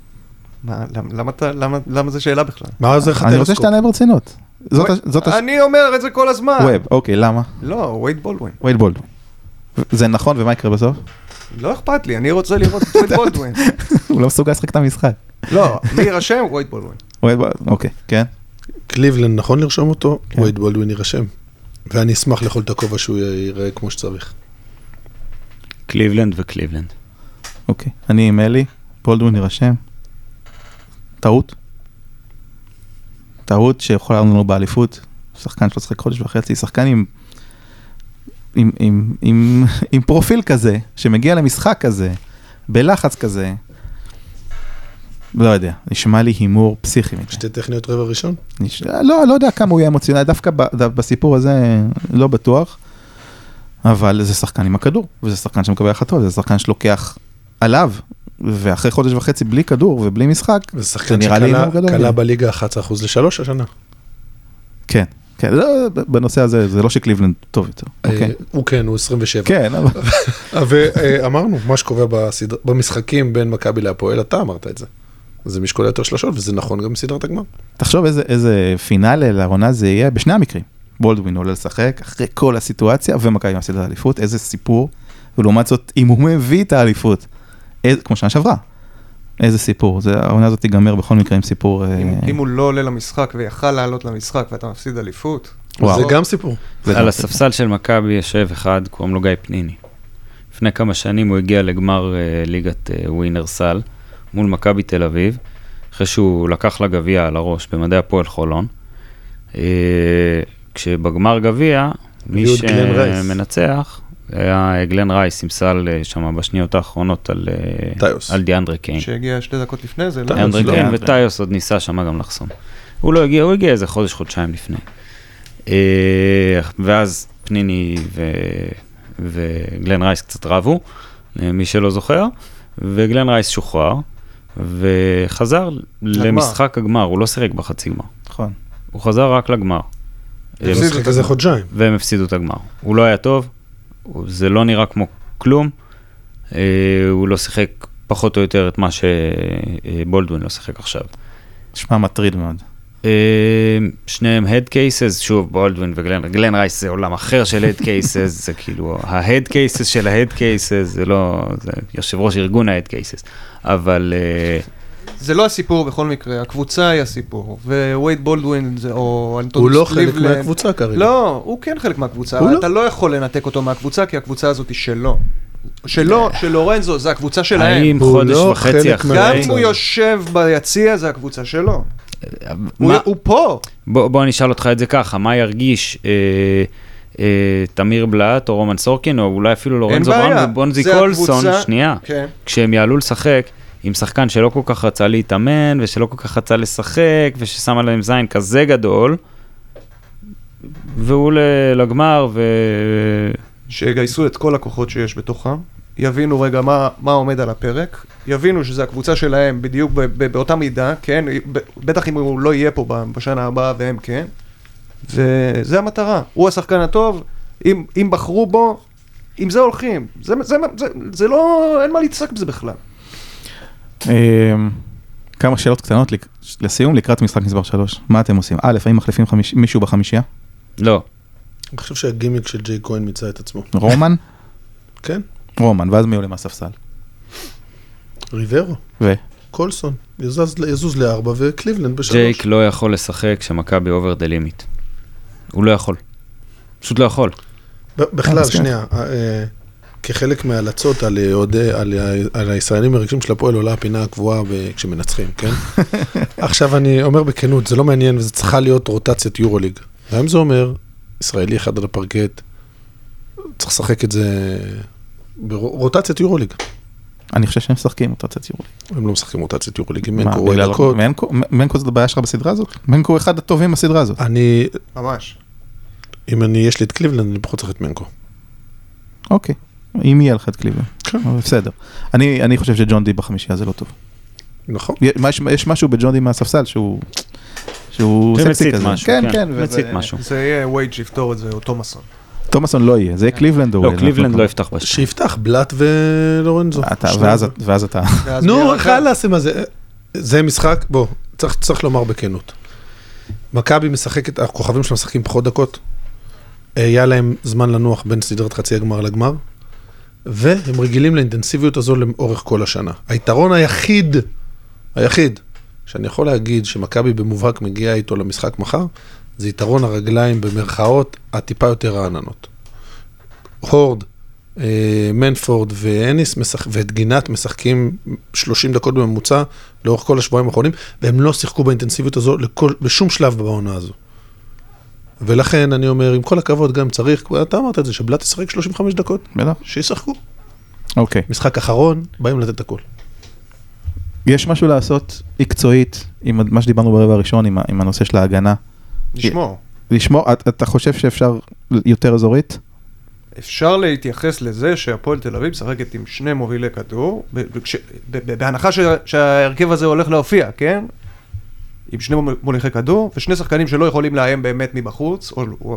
למה זה שאלה בכלל? מה זה לך אני רוצה שתענה ברצינות. אני אומר את זה כל הזמן. ווב, אוקיי, למה? לא, וייד בולדווין. וייד בולדווין. זה נכון, ומה יקרה בסוף? לא אכפת לי, אני רוצה לראות את וייד בולדווין. הוא לא מסוגל לשחק את המשחק. לא, מי יירשם? וייד בולדווין. אוקיי, כן. קליבלנד נכון לרשום אותו, וייד בולדווין יירשם. ואני אשמח לאכול את הכובע שהוא ייראה כמו שצריך. קליבלנד וקליבלנד. אוקיי, אני עם אלי, בולדווין יירשם. טעות. טעות שיכולה לנו באליפות. שחקן שלא שחק חודש וחצי, שחקן עם פרופיל כזה, שמגיע למשחק כזה, בלחץ כזה, לא יודע, נשמע לי הימור פסיכי. שתי טכניות רבע ראשון? לא יודע כמה הוא יהיה אמוציונלי, דווקא בסיפור הזה לא בטוח, אבל זה שחקן עם הכדור, וזה שחקן שמקבל החלטות, זה שחקן שלוקח עליו, ואחרי חודש וחצי בלי כדור ובלי משחק, זה שחקן שקלה בליגה 11% ל3 השנה. כן. כן, בנושא הזה, זה לא שקליבלנד טוב יותר. הוא כן, הוא 27. כן, אבל... ואמרנו, מה שקורה במשחקים בין מכבי להפועל, אתה אמרת את זה. זה משקול יותר שלשות, וזה נכון גם בסדרת הגמר. תחשוב איזה פינאלה לעונה זה יהיה בשני המקרים. בולדווין עולה לשחק, אחרי כל הסיטואציה, ומכבי עם הסדרת האליפות, איזה סיפור, ולעומת זאת, אם הוא מביא את האליפות, כמו שנה שעברה, איזה סיפור, העונה הזאת תיגמר בכל מקרה עם סיפור... אם הוא לא עולה למשחק ויכל לעלות למשחק ואתה מפסיד אליפות... זה גם סיפור. על הספסל של מכבי יושב אחד, קוראים לו גיא פניני. לפני כמה שנים הוא הגיע לגמר ליגת ווינר סל, מול מכבי תל אביב, אחרי שהוא לקח לה גביע על הראש במדעי הפועל חולון. כשבגמר גביע, מי שמנצח... היה גלן רייס עם סל שם בשניות האחרונות על דיאנדרה קיין. שהגיע 2 דקות לפני זה, לא? דיאנדרה קיין וטיוס עוד ניסה שם גם לחסום. הוא לא הגיע, הוא הגיע איזה חודש-חודשיים לפני. ואז פניני וגלן רייס קצת רבו, מי שלא זוכר, וגלן רייס שוחרר, וחזר למשחק הגמר, הוא לא שיחק בחצי גמר. נכון. הוא חזר רק לגמר. הפסידו את זה חודשיים. והם הפסידו את הגמר. הוא לא היה טוב, זה לא נראה כמו כלום, הוא לא שיחק פחות או יותר את מה שבולדווין לא שיחק עכשיו. נשמע מטריד מאוד. שניהם head cases, שוב בולדווין וגלן רייס זה עולם אחר של head cases, זה כאילו ה-head cases של ה-head cases, זה לא, זה יושב ראש ארגון ה-head cases, אבל... זה לא הסיפור בכל מקרה, הקבוצה היא הסיפור, ווייד בולדווין או הוא לא חלק מהקבוצה כרגע. לא, הוא כן חלק מהקבוצה, אתה לא יכול לנתק אותו מהקבוצה, כי הקבוצה הזאת היא שלו. של לורנזו, זה הקבוצה שלהם. האם חודש וחצי אחרי... גם אם הוא יושב ביציע, זה הקבוצה שלו. הוא פה. בוא נשאל אותך את זה ככה, מה ירגיש תמיר בלט או רומן סורקין, או אולי אפילו לורנזו בראון ובונזי קולסון, שנייה, כשהם יעלו לשחק, עם שחקן שלא כל כך רצה להתאמן, ושלא כל כך רצה לשחק, וששם עליהם זין כזה גדול, והוא לגמר, שיגייסו את כל הכוחות שיש בתוכם, יבינו רגע מה עומד על הפרק, יבינו שזה הקבוצה שלהם בדיוק באותה מידה, כן? בטח אם הוא לא יהיה פה בשנה הבאה והם כן. וזה המטרה. הוא השחקן הטוב, אם בחרו בו, אם זה הולכים. זה לא, אין מה להתעסק בזה בכלל. כמה שאלות קטנות לסיום לקראת משחק מספר 3. מה אתם עושים? א', האם מחליפים מישהו בחמישייה? לא. אני חושב שהגימיק של ג'יי כהן מיצה את עצמו. רומן? כן. רומן, ואז מי עולה מהספסל? ריברו. קולסון. יזוז ל4 וקליבלנד ב3. ג'ייק לא יכול לשחק שמכבי אובר דה לימיט. הוא לא יכול. פשוט לא יכול. בכלל, שנייה, כחלק מההלצות על הישראלים מרגשים של הפועל עולה הפינה הקבועה כשמנצחים, כן? עכשיו אני אומר בכנות, זה לא מעניין וזה צריכה להיות רוטציית יורוליג. והאם זה אומר, ישראלי אחד על הפרקט, צריך לשחק את זה ברוטציית יורוליג. אני חושב שהם משחקים רוטציית יורוליג. הם לא משחקים רוטציית יורוליג, עם מנקו רואה דקות. מנקו זה הבעיה שלך בסדרה הזאת? מנקו אחד הטובים בסדרה הזאת. אני... ממש. אם יש לי את קליבלנד, אני פחות צריך את מנקו. אוקיי. אם יהיה לך את קליבלנד. בסדר. אני חושב שג'ון די בחמישייה זה לא טוב. נכון. יש משהו בג'ון די מהספסל שהוא סקסי כזה. כן, כן. מצית משהו. זה יהיה וייד שיפתור את זה, או תומאסון. תומאסון לא יהיה, זה יהיה קליבלנד. לא, קליבלנד לא יפתח בשביל. שיפתח בלאט ולורנזו. ואז אתה... נו, חלאס עם הזה. זה משחק, בוא, צריך לומר בכנות. מכבי משחקת, הכוכבים שלהם משחקים פחות דקות. היה להם זמן לנוח בין סדרת חצי הגמר לגמר. והם רגילים לאינטנסיביות הזו לאורך כל השנה. היתרון היחיד, שאני יכול להגיד שמכבי במובהק מגיע איתו למשחק מחר, זה יתרון הרגליים במרכאות הטיפה יותר רעננות. הורד, מנפורד ואניס ואת גינת משחקים 30 דקות בממוצע לאורך כל השבועיים האחרונים, והם לא שיחקו באינטנסיביות הזו בשום שלב בעונה הזו. ולכן אני אומר, עם כל הכבוד גם צריך, אתה אמרת את זה, שבלאט ישחק 35 דקות, שישחקו. אוקיי. משחק אחרון, באים לתת הכל. יש משהו לעשות מקצועית, עם מה שדיברנו ברבע הראשון, עם הנושא של ההגנה? לשמור, אתה חושב שאפשר יותר אזורית? אפשר להתייחס לזה שהפועל תל אביב משחקת עם שני מובילי כדור, בהנחה שההרכב הזה הולך להופיע, כן? עם שני מוליכי כדור, ושני שחקנים שלא יכולים לאיים באמת מבחוץ,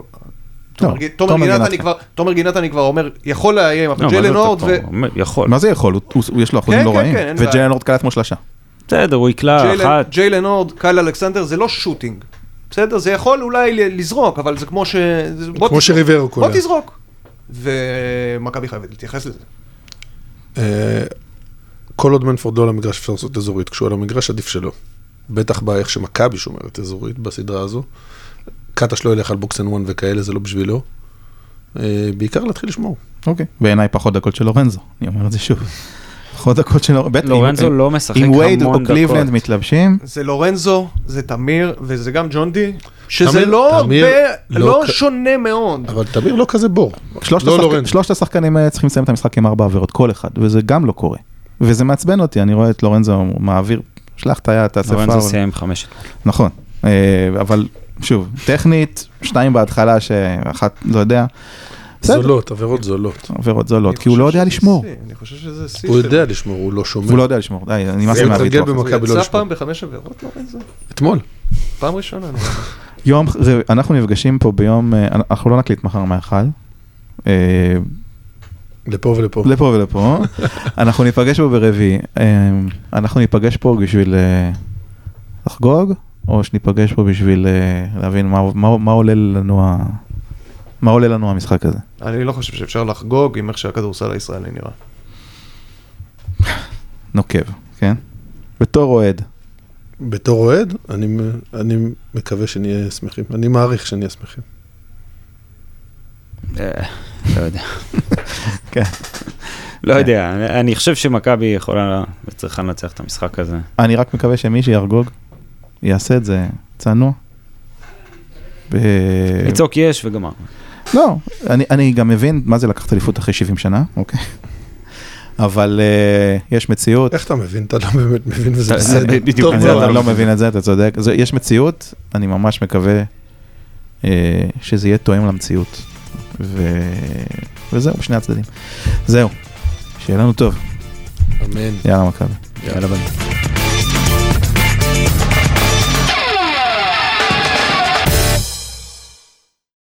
תומר גינת אני כבר אומר, יכול לאיים, אבל ג'יילן הורד יכול. מה זה יכול? יש לו אחוזים לא רעים, וג'יילן הורד קלט כמו שלשה. בסדר, הוא יקלע אחת. ג'יילן הורד, קייל אלכסנדר, זה לא שוטינג. בסדר, זה יכול אולי לזרוק, אבל זה כמו כמו שריברו קולה. בוא תזרוק. ומכבי חייבת להתייחס לזה. כל עוד מנפורד לא על המגרש אפשר לעשות אזורית, כשהוא על המגרש עדיף שלו. בטח באיך שמכבי שומרת אזורית בסדרה הזו. קטש לא ילך על בוקס אנד וואן וכאלה, זה לא בשבילו. בעיקר להתחיל לשמור. אוקיי. בעיניי פחות דקות של לורנזו. אני אומר את זה שוב. פחות דקות של לורנזו לא משחק המון דקות. אם וייד או קליבלנד מתלבשים. זה לורנזו, זה תמיר, וזה גם ג'ון די. שזה לא שונה מאוד. אבל תמיר לא כזה בור. שלושת השחקנים צריכים לסיים את המשחק עם 4 עבירות, כל אחד. וזה גם לא קורה. וזה מעצבן אותי. אני רואה את לורנזו מעביר, שלח את היד, תעשה פאול. לורנזו סיים 5. נכון. אבל שוב, טכנית, 2 בהתחלה שאחת, לא יודע. זולות, עבירות זולות. עבירות זולות, כי הוא לא יודע לשמור. אני חושב שזה סי. הוא יודע לשמור, הוא לא שומר. הוא לא יודע לשמור, די, אני מסכים מהביטוח. הוא יצא פעם ב5 עבירות, לורנזו? אתמול. פעם ראשונה. אנחנו נפגשים פה ביום, אנחנו לא נקליט מחר מהחל. לפה ולפה. לפה ולפה. אנחנו ניפגש פה ברביעי. אנחנו ניפגש פה בשביל לחגוג, או שניפגש פה בשביל להבין מה עולה לנו המשחק הזה. אני לא חושב שאפשר לחגוג עם איך שהכדורסל הישראלי נראה. נוקב, כן? בתור אוהד. בתור אוהד, אני מקווה שנהיה שמחים. אני מעריך שנהיה שמחים. לא יודע. כן. לא יודע, אני חושב שמכבי יכולה וצריכה לנצח את המשחק הזה. אני רק מקווה שמי שיחגוג, יעשה את זה צנוע. לצעוק יש וגמר. לא, אני גם מבין מה זה לקחת אליפות אחרי 70 שנה, אוקיי? אבל יש מציאות. איך אתה מבין? אתה לא באמת מבין וזה בסדר. בדיוק, אני לא מבין את זה, אתה צודק. יש מציאות, אני ממש מקווה שזה יהיה תואם למציאות. וזהו, בשני הצדדים. זהו. שיהיה לנו טוב. אמן. יאללה מכבי. יאללה ביי.